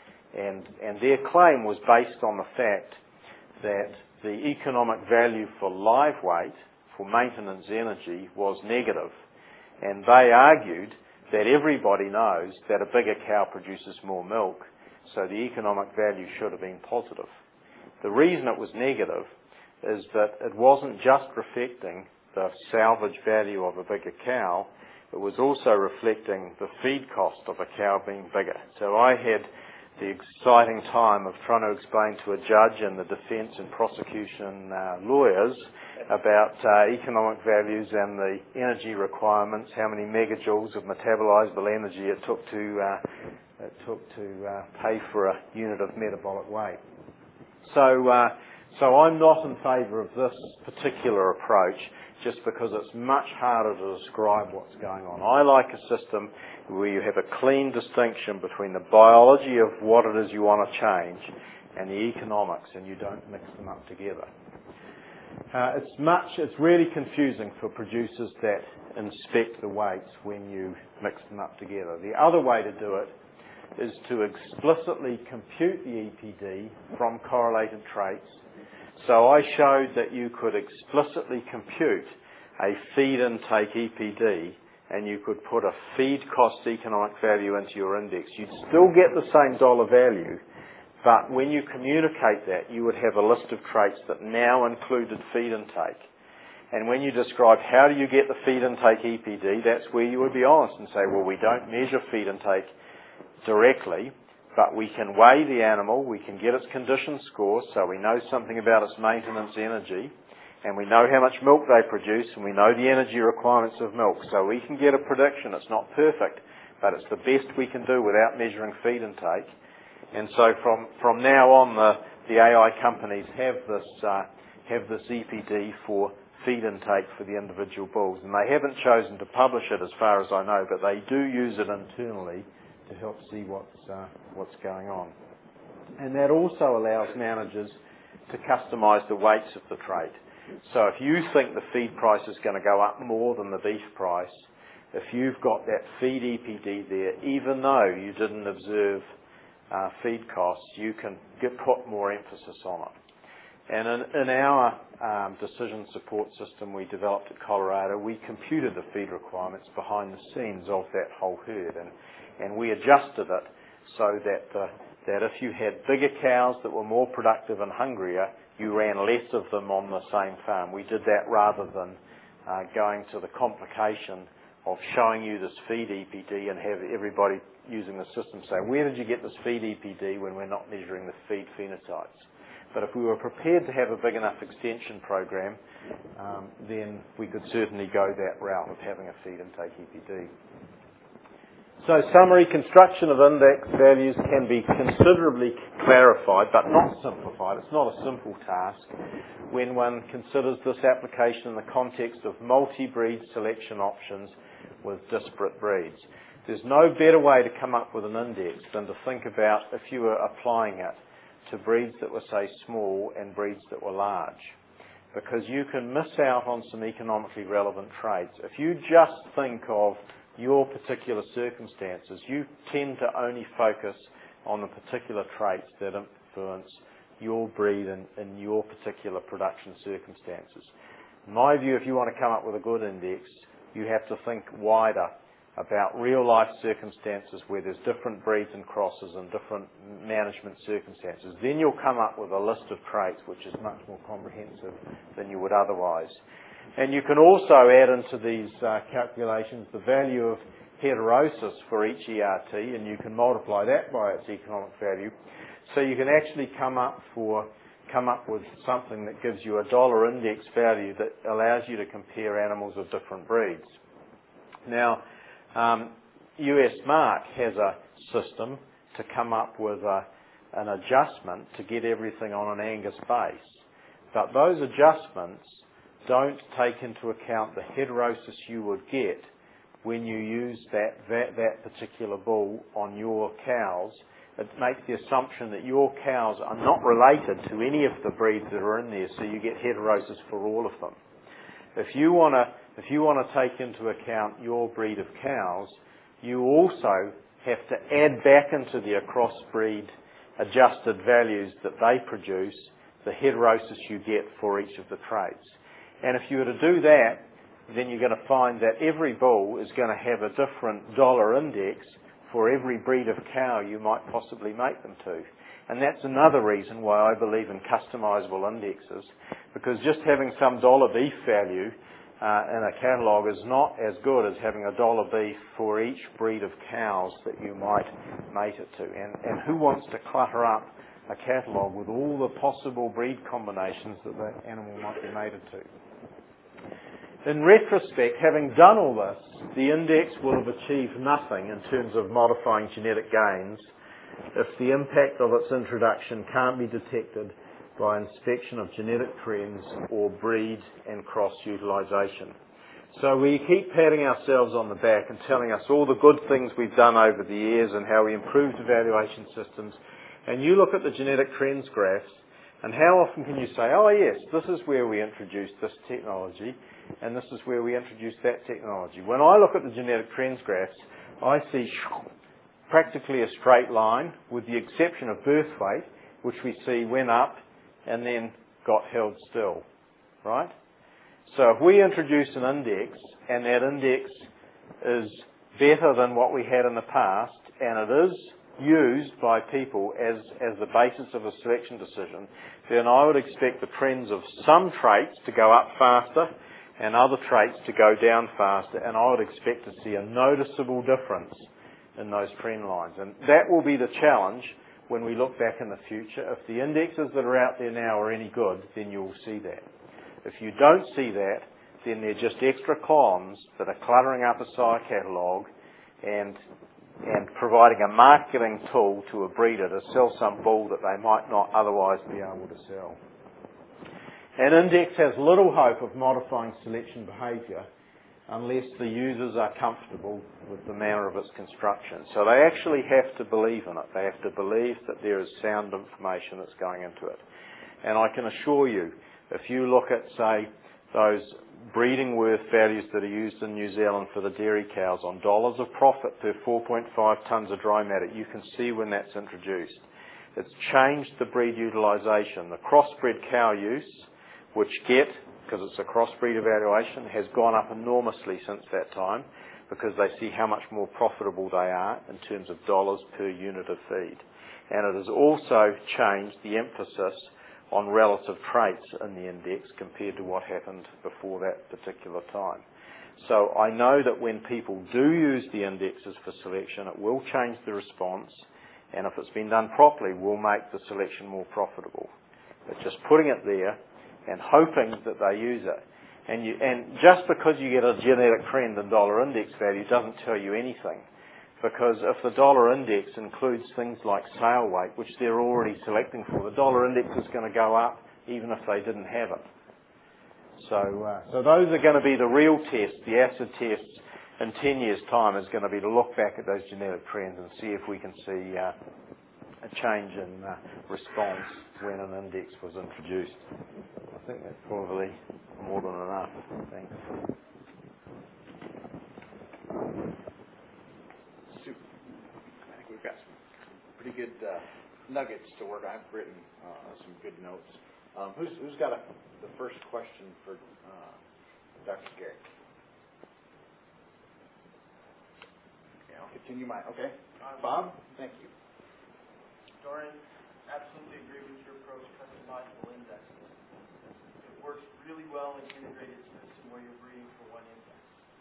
And their claim was based on the fact that the economic value for live weight, for maintenance energy, was negative. And they argued that everybody knows that a bigger cow produces more milk, so the economic value should have been positive. The reason it was negative is that it wasn't just reflecting the salvage value of a bigger cow, it was also reflecting the feed cost of a cow being bigger. So I had the exciting time of trying to explain to a judge and the defence and prosecution lawyers about economic values and the energy requirements, how many megajoules of metabolizable energy it took to pay for a unit of metabolic weight. So I'm not in favour of this particular approach, just because it's much harder to describe what's going on. I like a system where you have a clean distinction between the biology of what it is you want to change and the economics, and you don't mix them up together. It's really confusing for producers that inspect the weights when you mix them up together. The other way to do it is to explicitly compute the EPD from correlated traits. So I showed that you could explicitly compute a feed intake EPD, and you could put a feed cost economic value into your index. You'd still get the same dollar value, but when you communicate that, you would have a list of traits that now included feed intake. And when you describe how do you get the feed intake EPD, that's where you would be honest and say, well, we don't measure feed intake directly, but we can weigh the animal, we can get its condition score, so we know something about its maintenance energy, and we know how much milk they produce, and we know the energy requirements of milk. So we can get a prediction. It's not perfect, but it's the best we can do without measuring feed intake. And so from now on, the AI companies have this EPD for feed intake for the individual bulls. And they haven't chosen to publish it as far as I know, but they do use it internally to help see what's going on. And that also allows managers to customise the weights of the trait. So if you think the feed price is going to go up more than the beef price, if you've got that feed EPD there, even though you didn't observe feed costs, you can put more emphasis on it. And in our decision support system we developed at Colorado, we computed the feed requirements behind the scenes of that whole herd, and we adjusted it so that if you had bigger cows that were more productive and hungrier, you ran less of them on the same farm. We did that rather than going to the complication of showing you this feed EPD and have everybody using the system say, where did you get this feed EPD when we're not measuring the feed phenotypes? But if we were prepared to have a big enough extension program, then we could certainly go that route of having a feed intake EPD. So summary, construction of index values can be considerably clarified but not simplified. It's not a simple task when one considers this application in the context of multi-breed selection options with disparate breeds. There's no better way to come up with an index than to think about if you were applying it to breeds that were, say, small and breeds that were large, because you can miss out on some economically relevant traits. If you just think of your particular circumstances, you tend to only focus on the particular traits that influence your breed and your particular production circumstances. In my view, if you want to come up with a good index, you have to think wider about real-life circumstances where there's different breeds and crosses and different management circumstances. Then you'll come up with a list of traits which is much more comprehensive than you would otherwise. And you can also add into these calculations the value of heterosis for each ERT, and you can multiply that by its economic value. So you can actually come up with something that gives you a dollar index value that allows you to compare animals of different breeds. Now, US Mark has a system to come up with an adjustment to get everything on an Angus base. But those adjustments don't take into account the heterosis you would get when you use that particular bull on your cows. It makes the assumption that your cows are not related to any of the breeds that are in there, so you get heterosis for all of them. If you want to take into account your breed of cows, you also have to add back into the crossbreed adjusted values that they produce the heterosis you get for each of the traits. And if you were to do that, then you're going to find that every bull is going to have a different dollar index for every breed of cow you might possibly make them to. And that's another reason why I believe in customizable indexes, because just having some dollar beef value in a catalogue is not as good as having a dollar beef for each breed of cows that you might mate it to. And who wants to clutter up a catalogue with all the possible breed combinations that the animal might be mated to? In retrospect, having done all this, the index will have achieved nothing in terms of modifying genetic gains if the impact of its introduction can't be detected by inspection of genetic trends or breed and cross utilisation. So we keep patting ourselves on the back and telling us all the good things we've done over the years and how we improved evaluation systems, and you look at the genetic trends graphs, and how often can you say, oh yes, this is where we introduced this technology, and this is where we introduced that technology. When I look at the genetic trends graphs, I see practically a straight line, with the exception of birth weight, which we see went up and then got held still, right? So if we introduce an index, and that index is better than what we had in the past, and it is used by people as the basis of a selection decision, then I would expect the trends of some traits to go up faster and other traits to go down faster, and I would expect to see a noticeable difference in those trend lines. And that will be the challenge when we look back in the future. If the indexes that are out there now are any good, then you'll see that. If you don't see that, then they're just extra columns that are cluttering up a sire catalogue and providing a marketing tool to a breeder to sell some bull that they might not otherwise be able to sell. An index has little hope of modifying selection behaviour unless the users are comfortable with the manner of its construction. So they actually have to believe in it. They have to believe that there is sound information that's going into it. And I can assure you, if you look at, say, those breeding worth values that are used in New Zealand for the dairy cows on dollars of profit per 4.5 tonnes of dry matter, you can see when that's introduced. It's changed the breed utilisation. The crossbred cow use, which because it's a crossbreed evaluation, has gone up enormously since that time because they see how much more profitable they are in terms of dollars per unit of feed. And it has also changed the emphasis on relative traits in the index compared to what happened before that particular time. So I know that when people do use the indexes for selection, it will change the response, and if it's been done properly, will make the selection more profitable. But just putting it there and hoping that they use it. And just because you get a genetic trend in dollar index value doesn't tell you anything. Because if the dollar index includes things like sale weight, which they're already selecting for, the dollar index is going to go up even if they didn't have it. So those are going to be the real tests. The acid tests in 10 years' time is going to be to look back at those genetic trends and see if we can see a change in response when an index was introduced. I think that's probably more than enough. Thanks. Super. I think we've got some pretty good nuggets to work on. I've written some good notes. Who's got the first question for Dr. Garrett? Okay, I'll continue mine. Okay. Bob, thank you. Dorian, absolutely agree with your approach, customizable indexes. It works really well in an integrated system where you're breeding for one index.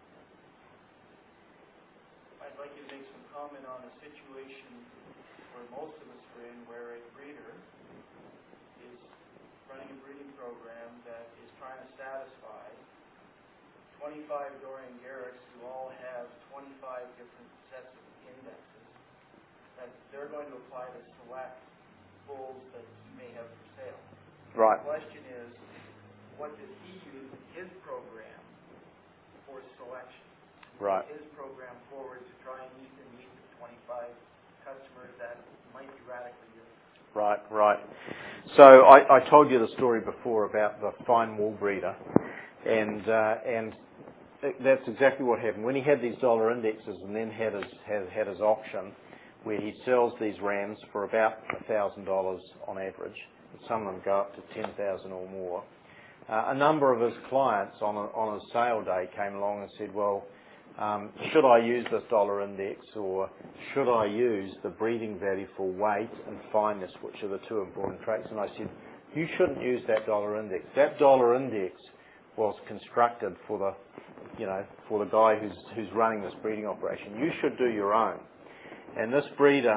I'd like you to make some comment on a situation where most of us are in, where a breeder is running a breeding program that is trying to satisfy 25 Dorian Garrets who all have 25 different sets of indexes that they're going to apply to select bulls that he may have for sale. Right. The question is, what does he use in his program for selection? Right. His program forward to try and meet the needs of 25 customers that might be radically different. Right. So I told you the story before about the fine wool breeder, and that's exactly what happened. When he had these dollar indexes and then had his auction, where he sells these rams for about $1,000 on average, and some of them go up to $10,000 or more. A number of his clients on a sale day came along and said, well, should I use this dollar index, or should I use the breeding value for weight and fineness, which are the two important traits? And I said, you shouldn't use that dollar index. That dollar index was constructed for the guy who's running this breeding operation. You should do your own. And this breeder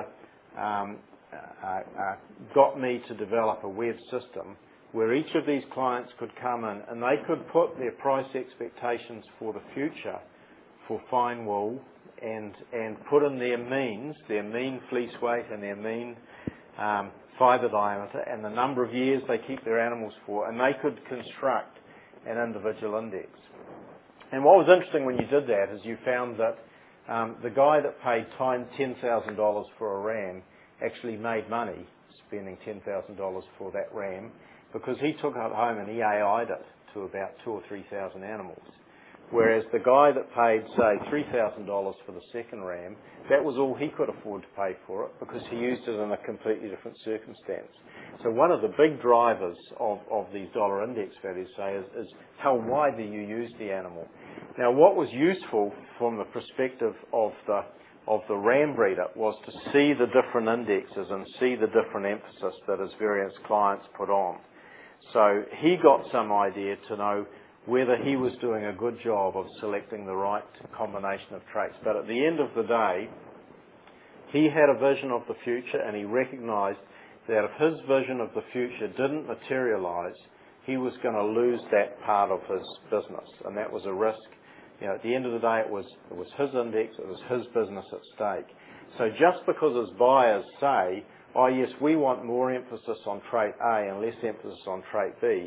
got me to develop a web system where each of these clients could come in and they could put their price expectations for the future for fine wool and put in their mean fleece weight and their mean fibre diameter and the number of years they keep their animals for, and they could construct an individual index. And what was interesting when you did that is you found that the guy that paid $10,000 for a ram actually made money spending $10,000 for that ram because he took it home and he AI'd it to about 2,000 or 3,000 animals. Whereas the guy that paid, say, $3,000 for the second ram, that was all he could afford to pay for it because he used it in a completely different circumstance. So one of the big drivers of these dollar index values, say, is how widely you use the animal. Now, what was useful from the perspective of the ram breeder was to see the different indexes and see the different emphasis that his various clients put on. So he got some idea to know whether he was doing a good job of selecting the right combination of traits. But at the end of the day, he had a vision of the future and he recognised that if his vision of the future didn't materialise, he was going to lose that part of his business, and that was a risk. At the end of the day, it was his index, it was his business at stake. So just because his buyers say, oh yes, we want more emphasis on trait A and less emphasis on trait B,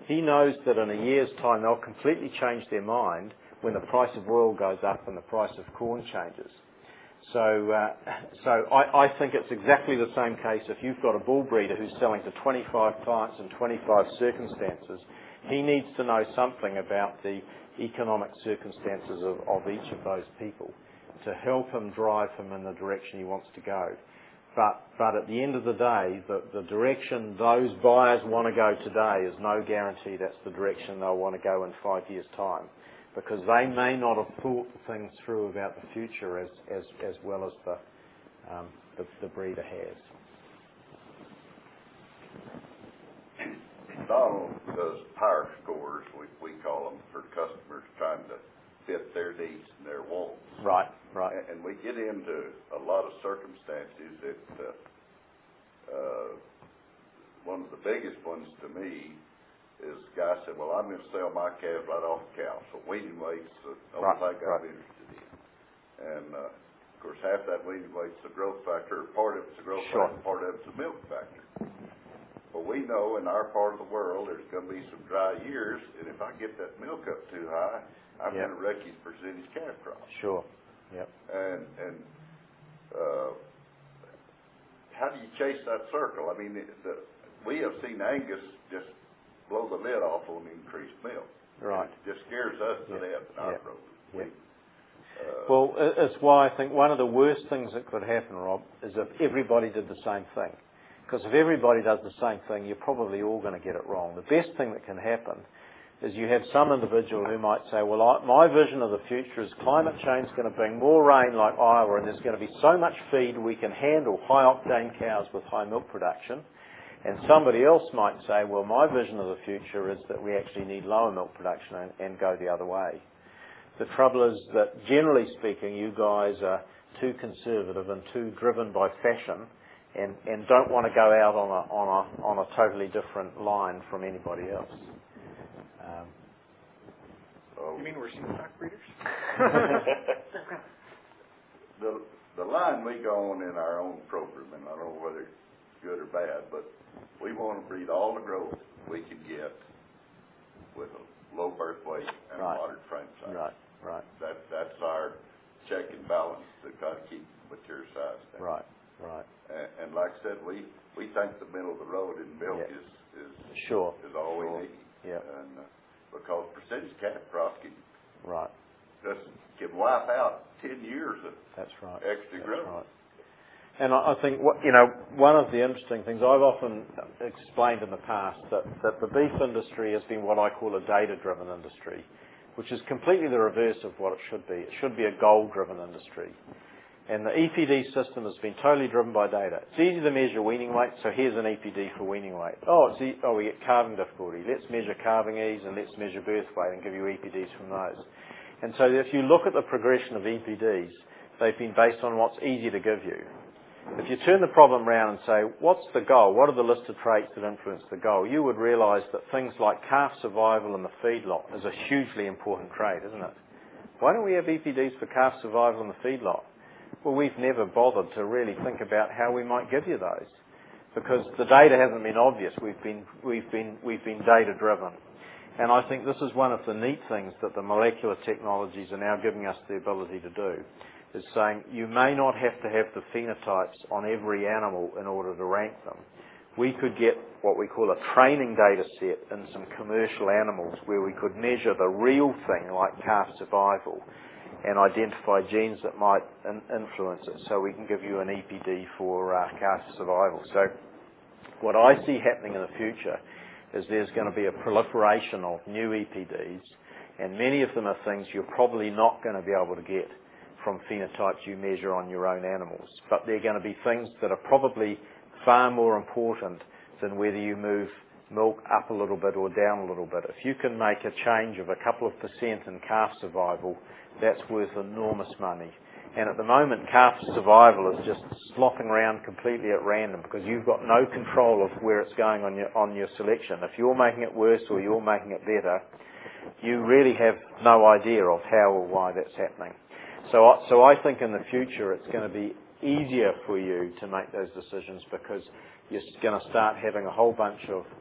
He knows that in a year's time they'll completely change their mind when the price of oil goes up and the price of corn changes. So I think it's exactly the same case if you've got a bull breeder who's selling to 25 clients in 25 circumstances. He needs to know something about the economic circumstances of each of those people to help him drive him in the direction he wants to go. But at the end of the day, the direction those buyers want to go today is no guarantee that's the direction they'll want to go in 5 years' time, because they may not have thought things through about the future as well as the breeder has. Donald does power scores, we call them, for customers trying to fit their needs and their wants. Right. And we get into a lot of circumstances that one of the biggest ones to me is the guy said, well, I'm going to sell my calves right off the cow. So weaning weight's the only thing I'm interested in. And, of course, half that weaning weight's the growth factor, part of it's the growth factor, part of it's the milk factor. But we know in our part of the world there's going to be some dry years, and if I get that milk up too high, I'm going to wreck his percentage calf crop. Sure. Yep. And how do you chase that circle? I mean, we have seen Angus just blow the lid off on increased milk. Right. It just scares us to death in our growth. Yep. Well, it's why I think one of the worst things that could happen, Rob, is if everybody did the same thing. Because if everybody does the same thing, you're probably all going to get it wrong. The best thing that can happen is you have some individual who might say, well, my vision of the future is climate change is going to bring more rain like Iowa, and there's going to be so much feed we can handle high-octane cows with high milk production. And somebody else might say, well, my vision of the future is that we actually need lower milk production and go the other way. The trouble is that, generally speaking, you guys are too conservative and too driven by fashion and don't want to go out on a totally different line from anybody else. You mean we're stock breeders? The line we go on in our own program, and I don't know whether it's good or bad, but we want to breed all the growth we can get with a low birth weight and a moderate frame size. Right. That's our check and balance to try to keep mature size down. Right. And like I said, we think the middle of the road in milk is all we need. Yeah. And because percentage calf crop can wipe out 10 years of extra growth. Right. And I think one of the interesting things I've often explained in the past that the beef industry has been what I call a data-driven industry, which is completely the reverse of what it should be. It should be a goal-driven industry. And the EPD system has been totally driven by data. It's easy to measure weaning weight, so here's an EPD for weaning weight. We get calving difficulty. Let's measure calving ease and let's measure birth weight and give you EPDs from those. And so if you look at the progression of EPDs, they've been based on what's easy to give you. If you turn the problem around and say, what's the goal? What are the list of traits that influence the goal? You would realise that things like calf survival in the feedlot is a hugely important trait, isn't it? Why don't we have EPDs for calf survival in the feedlot? Well, we've never bothered to really think about how we might give you those, because the data hasn't been obvious. We've been data driven, and I think this is one of the neat things that the molecular technologies are now giving us the ability to do, is saying you may not have to have the phenotypes on every animal in order to rank them. We could get what we call a training data set in some commercial animals where we could measure the real thing like calf survival and identify genes that might influence it, so we can give you an EPD for calf survival. So what I see happening in the future is there's going to be a proliferation of new EPDs, and many of them are things you're probably not going to be able to get from phenotypes you measure on your own animals. But they're going to be things that are probably far more important than whether you move milk up a little bit or down a little bit. If you can make a change of a couple of % in calf survival, that's worth enormous money. And at the moment, calf survival is just slopping around completely at random because you've got no control of where it's going on your selection. If you're making it worse or you're making it better, you really have no idea of how or why that's happening. So I think in the future it's going to be easier for you to make those decisions because you're going to start having a whole bunch of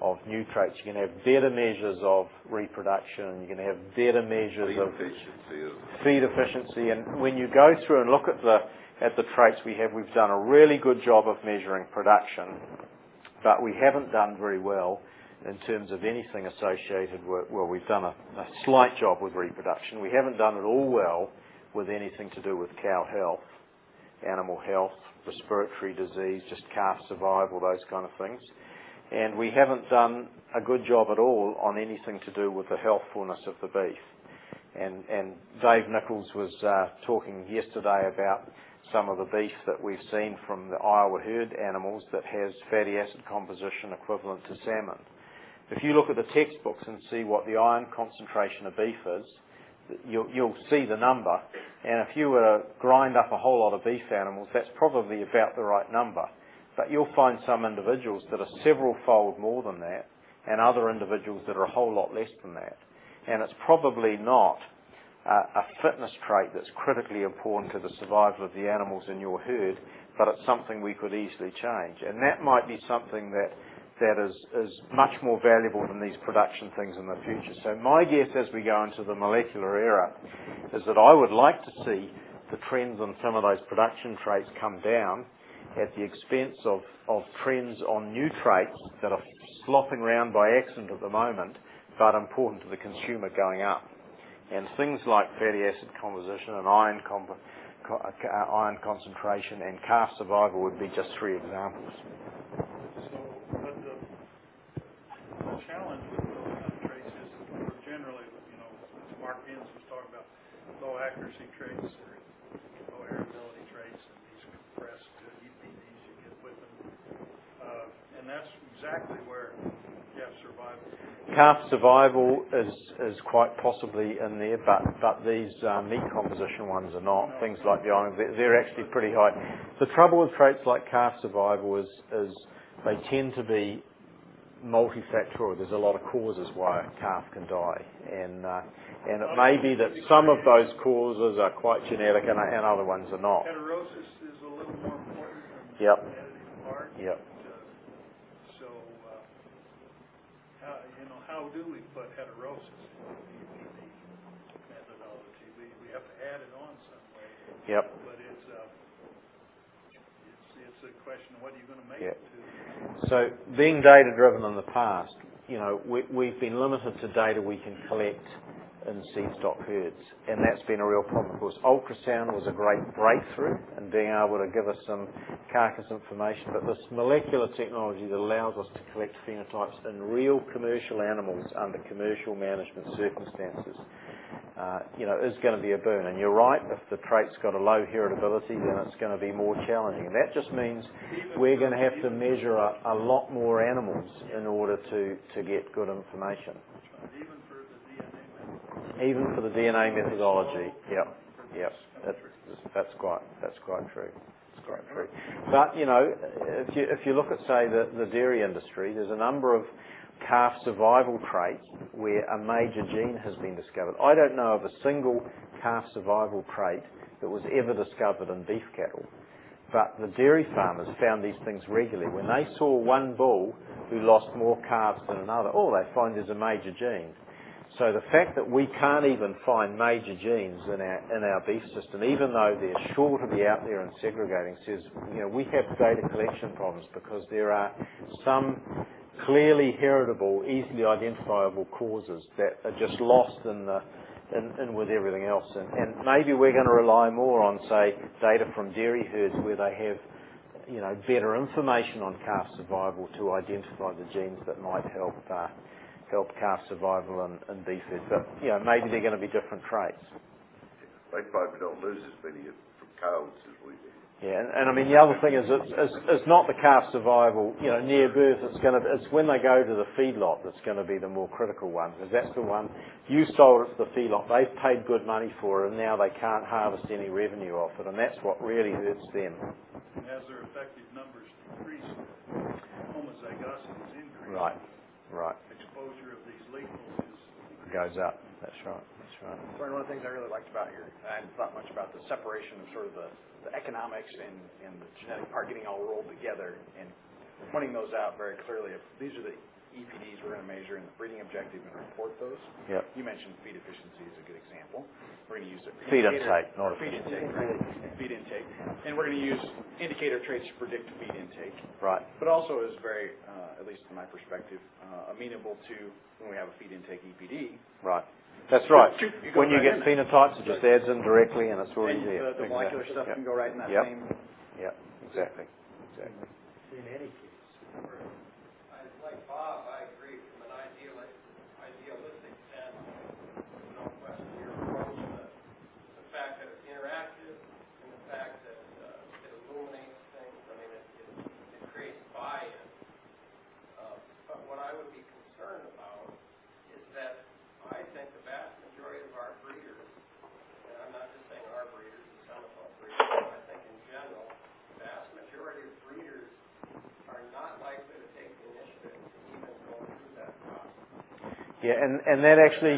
new traits. You can have better measures of reproduction. You can have better measures of feed efficiency. And when you go through and look at the traits we have, we've done a really good job of measuring production, but we haven't done very well in terms of anything associated with, well, we've done a slight job with reproduction. We haven't done it all well with anything to do with cow health, animal health, respiratory disease, just calf survival, those kind of things. And we haven't done a good job at all on anything to do with the healthfulness of the beef. And Dave Nichols was talking yesterday about some of the beef that we've seen from the Iowa herd animals that has fatty acid composition equivalent to salmon. If you look at the textbooks and see what the iron concentration of beef is, you'll see the number. And if you were to grind up a whole lot of beef animals, that's probably about the right number. But you'll find some individuals that are several-fold more than that, and other individuals that are a whole lot less than that. And it's probably not a fitness trait that's critically important to the survival of the animals in your herd, but it's something we could easily change. And that might be something that is much more valuable than these production things in the future. So my guess as we go into the molecular era is that I would like to see the trends on some of those production traits come down at the expense of trends on new traits that are slopping around by accident at the moment, but important to the consumer going up. And things like fatty acid composition and iron concentration and calf survival would be just three examples. But the challenge with those kind of traits is that generally, as Mark Innes was talking about, low accuracy traits or low heritability traits, and these compressed EPDs you get with them. And that's exactly where calf survival. Calf survival is quite possibly in there, but these meat composition ones are not. Things like the iron, they're actually pretty high. The trouble with traits like calf survival is they tend to be multifactorial. There's a lot of causes why a calf can die, and it may be that some of those causes are quite genetic and other ones are not. Heterosis is a little more important than Yep. the editing part. Yep. How do we put heterosis in the EPD methodology? We have to add it on some way. Yep. But it's a question of what are you going to make yep. it to. So being data driven in the past, we've been limited to data we can collect in seed stock herds, and that's been a real problem. Of course, ultrasound was a great breakthrough in being able to give us some carcass information, but this molecular technology that allows us to collect phenotypes in real commercial animals under commercial management circumstances, is going to be a boon. And you're right, if the trait's got a low heritability, then it's going to be more challenging. And that just means we're going to have to measure a lot more animals in order to get good information. Even for the DNA methodology, yep. That's quite true. It's quite true. But if you look at say the dairy industry, there's a number of calf survival traits where a major gene has been discovered. I don't know of a single calf survival trait that was ever discovered in beef cattle, but the dairy farmers found these things regularly. When they saw one bull who lost more calves than another, they find there's a major gene. So the fact that we can't even find major genes in our beef system, even though they're sure to be out there and segregating, says we have data collection problems because there are some clearly heritable, easily identifiable causes that are just lost in with everything else. And maybe we're going to rely more on, say, data from dairy herds where they have better information on calf survival to identify the genes that might help calf survival and beef herd. But maybe they're going to be different traits. They probably don't lose as many from cows as we do. Yeah, and I mean the other thing is it's not the calf survival near birth. It's when they go to the feedlot that's going to be the more critical one, because that's the one you sold it to the feedlot. They've paid good money for it, and now they can't harvest any revenue off it, and that's what really hurts them. And as their effective numbers decrease, homozygosity is increasing. Right. Exposure of these lethals goes up. That's right. One of the things I really liked about I hadn't thought much about the separation of sort of the economics and the genetic part getting all rolled together and pointing those out very clearly. If these are the EPDs we're going to measure in the breeding objective and report those. Yep. You mentioned feed efficiency is a good example. We're going to use feed intake, not feed intake, right? Feed intake, and we're going to use indicator traits to predict feed intake. Right. But also is very, at least from my perspective, amenable to when we have a feed intake EPD. Right. That's right. When you right get phenotypes, it just adds in directly, and it's already and there. the molecular stuff can go right in that same. Yeah. Exactly. In any case. Like Bob, I agree from an idealistic standpoint. No question your approach, the fact that it's interactive and the fact that it illuminates things. I mean, it creates buy-in. But what I would be concerned about is that I think the vast majority of our breeders, and I'm not just saying our breeders, the Seminole breeders, but I think in general, the vast majority of breeders are not likely to take the initiative to even go through that process. Yeah, and that actually.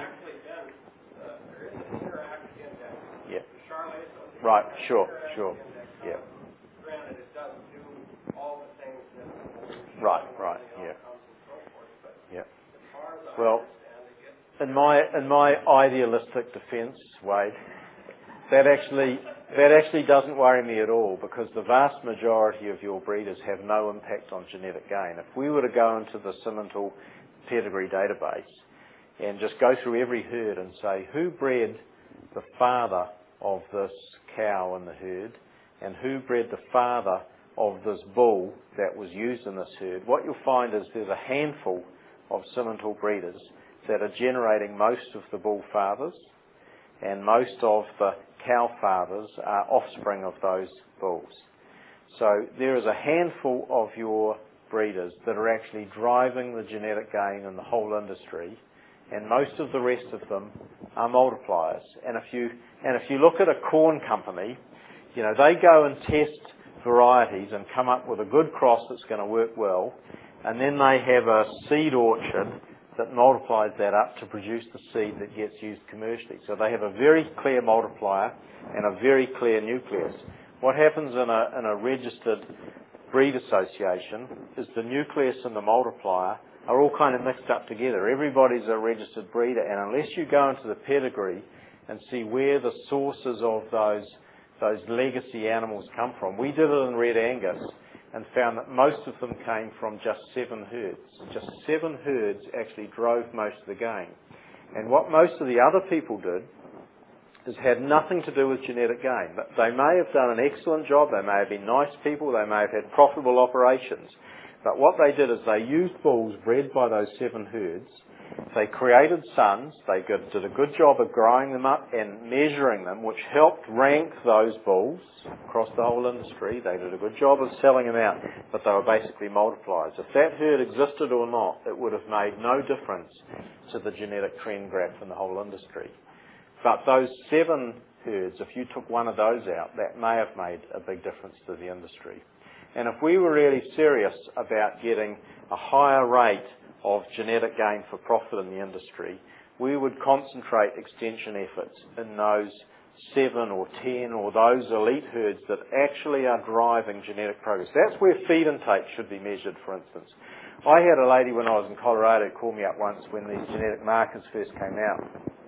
There is an interactive index. Yeah. The Charolais Association. Right. Sure. Index. Yeah. Granted, it doesn't do all the things that. Right. Yeah. So forth, but Yeah. as far as I Well, understand, in my idealistic defence, Wade, that actually doesn't worry me at all, because the vast majority of your breeders have no impact on genetic gain. If we were to go into the Simmental pedigree database and just go through every herd and say who bred the father of this cow in the herd and who bred the father of this bull that was used in this herd, what you'll find is there's a handful of Simmental breeders that are generating most of the bull fathers, and most of the cow fathers are offspring of those bulls. So there is a handful of your breeders that are actually driving the genetic gain in the whole industry, and most of the rest of them are multipliers. And if you look at a corn company, they go and test varieties and come up with a good cross that's going to work well, and then they have a seed orchard that multiplies that up to produce the seed that gets used commercially. So they have a very clear multiplier and a very clear nucleus. What happens in a registered breed association is the nucleus and the multiplier are all kind of mixed up together. Everybody's a registered breeder, and unless you go into the pedigree and see where the sources of those legacy animals come from, we did it in Red Angus and found that most of them came from just 7 herds. Just 7 herds actually drove most of the gain. And what most of the other people did is had nothing to do with genetic gain. They may have done an excellent job, they may have been nice people, they may have had profitable operations, but what they did is they used bulls bred by those 7 herds. They created sons, they did a good job of growing them up and measuring them, which helped rank those bulls across the whole industry. They did a good job of selling them out, but they were basically multipliers. If that herd existed or not, it would have made no difference to the genetic trend graph in the whole industry. But those 7 herds, if you took one of those out, that may have made a big difference to the industry. And if we were really serious about getting a higher rate of genetic gain for profit in the industry, we would concentrate extension efforts in those 7 or 10 or those elite herds that actually are driving genetic progress. That's where feed intake should be measured, for instance. I had a lady when I was in Colorado call me up once when these genetic markers first came out,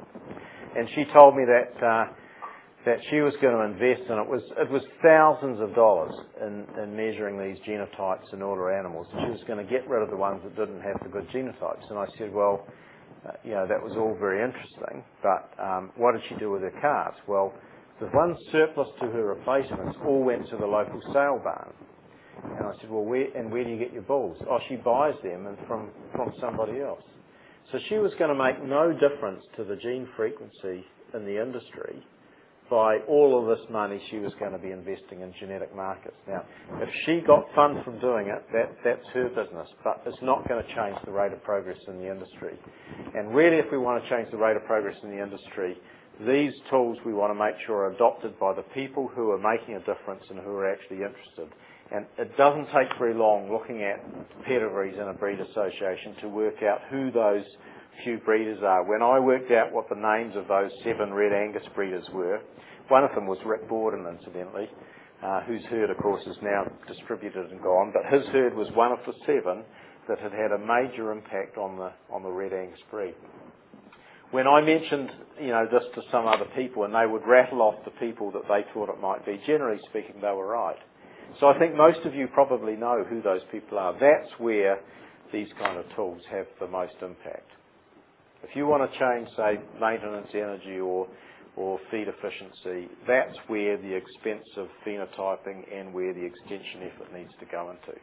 and she told me that she was going to invest, and it was thousands of dollars in measuring these genotypes in all her animals, and she was going to get rid of the ones that didn't have the good genotypes. And I said, well, that was all very interesting, but what did she do with her calves? Well, the ones surplus to her replacements all went to the local sale barn. And I said, well, where do you get your bulls? Oh, she buys them and from somebody else. So she was going to make no difference to the gene frequency in the industry by all of this money she was going to be investing in genetic markers. Now, if she got fun from doing it, that's her business, but it's not going to change the rate of progress in the industry. And really, if we want to change the rate of progress in the industry, these tools we want to make sure are adopted by the people who are making a difference and who are actually interested. And it doesn't take very long looking at pedigrees in a breed association to work out who those few breeders are. When I worked out what the names of those 7 Red Angus breeders were, one of them was Rick Borden, incidentally, whose herd, of course, is now distributed and gone, but his herd was one of the 7, that had had a major impact on the Red Angus breed. When I mentioned, this to some other people, and they would rattle off the people that they thought it might be, generally speaking, they were right. So I think most of you probably know who those people are. That's where these kind of tools have the most impact. If you want to change, say, maintenance energy or feed efficiency, that's where the expense of phenotyping and where the extension effort needs to go into.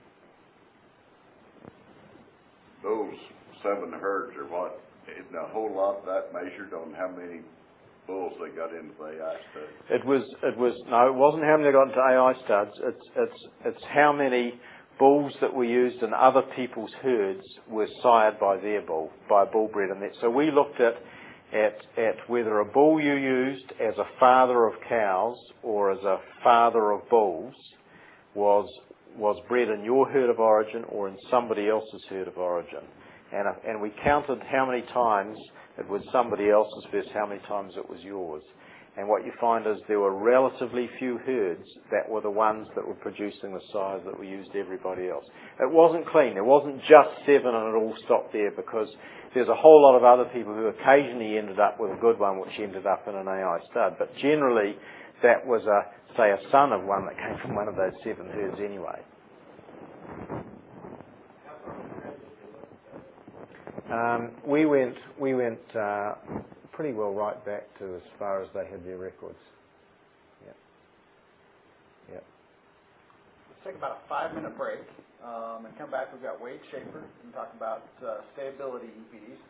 Those 7 herds are what? Isn't a whole lot of that measured on how many bulls they got into the AI stud? No, it wasn't how many they got into AI studs. It's how many bulls that were used in other people's herds were sired by their bull, by a bull bred in that. So we looked at whether a bull you used as a father of cows or as a father of bulls was bred in your herd of origin or in somebody else's herd of origin. And we counted how many times it was somebody else's versus how many times it was yours. And what you find is there were relatively few herds that were the ones that were producing the sires that were used everybody else. It wasn't clean. It wasn't just 7 and it all stopped there, because there's a whole lot of other people who occasionally ended up with a good one which ended up in an AI stud. But generally that was a son of one that came from one of those 7 herds anyway. We went pretty well right back to as far as they had their records. Yep. Let's take about a 5-minute break and come back. We've got Wade Schaefer and talk about stability EPDs.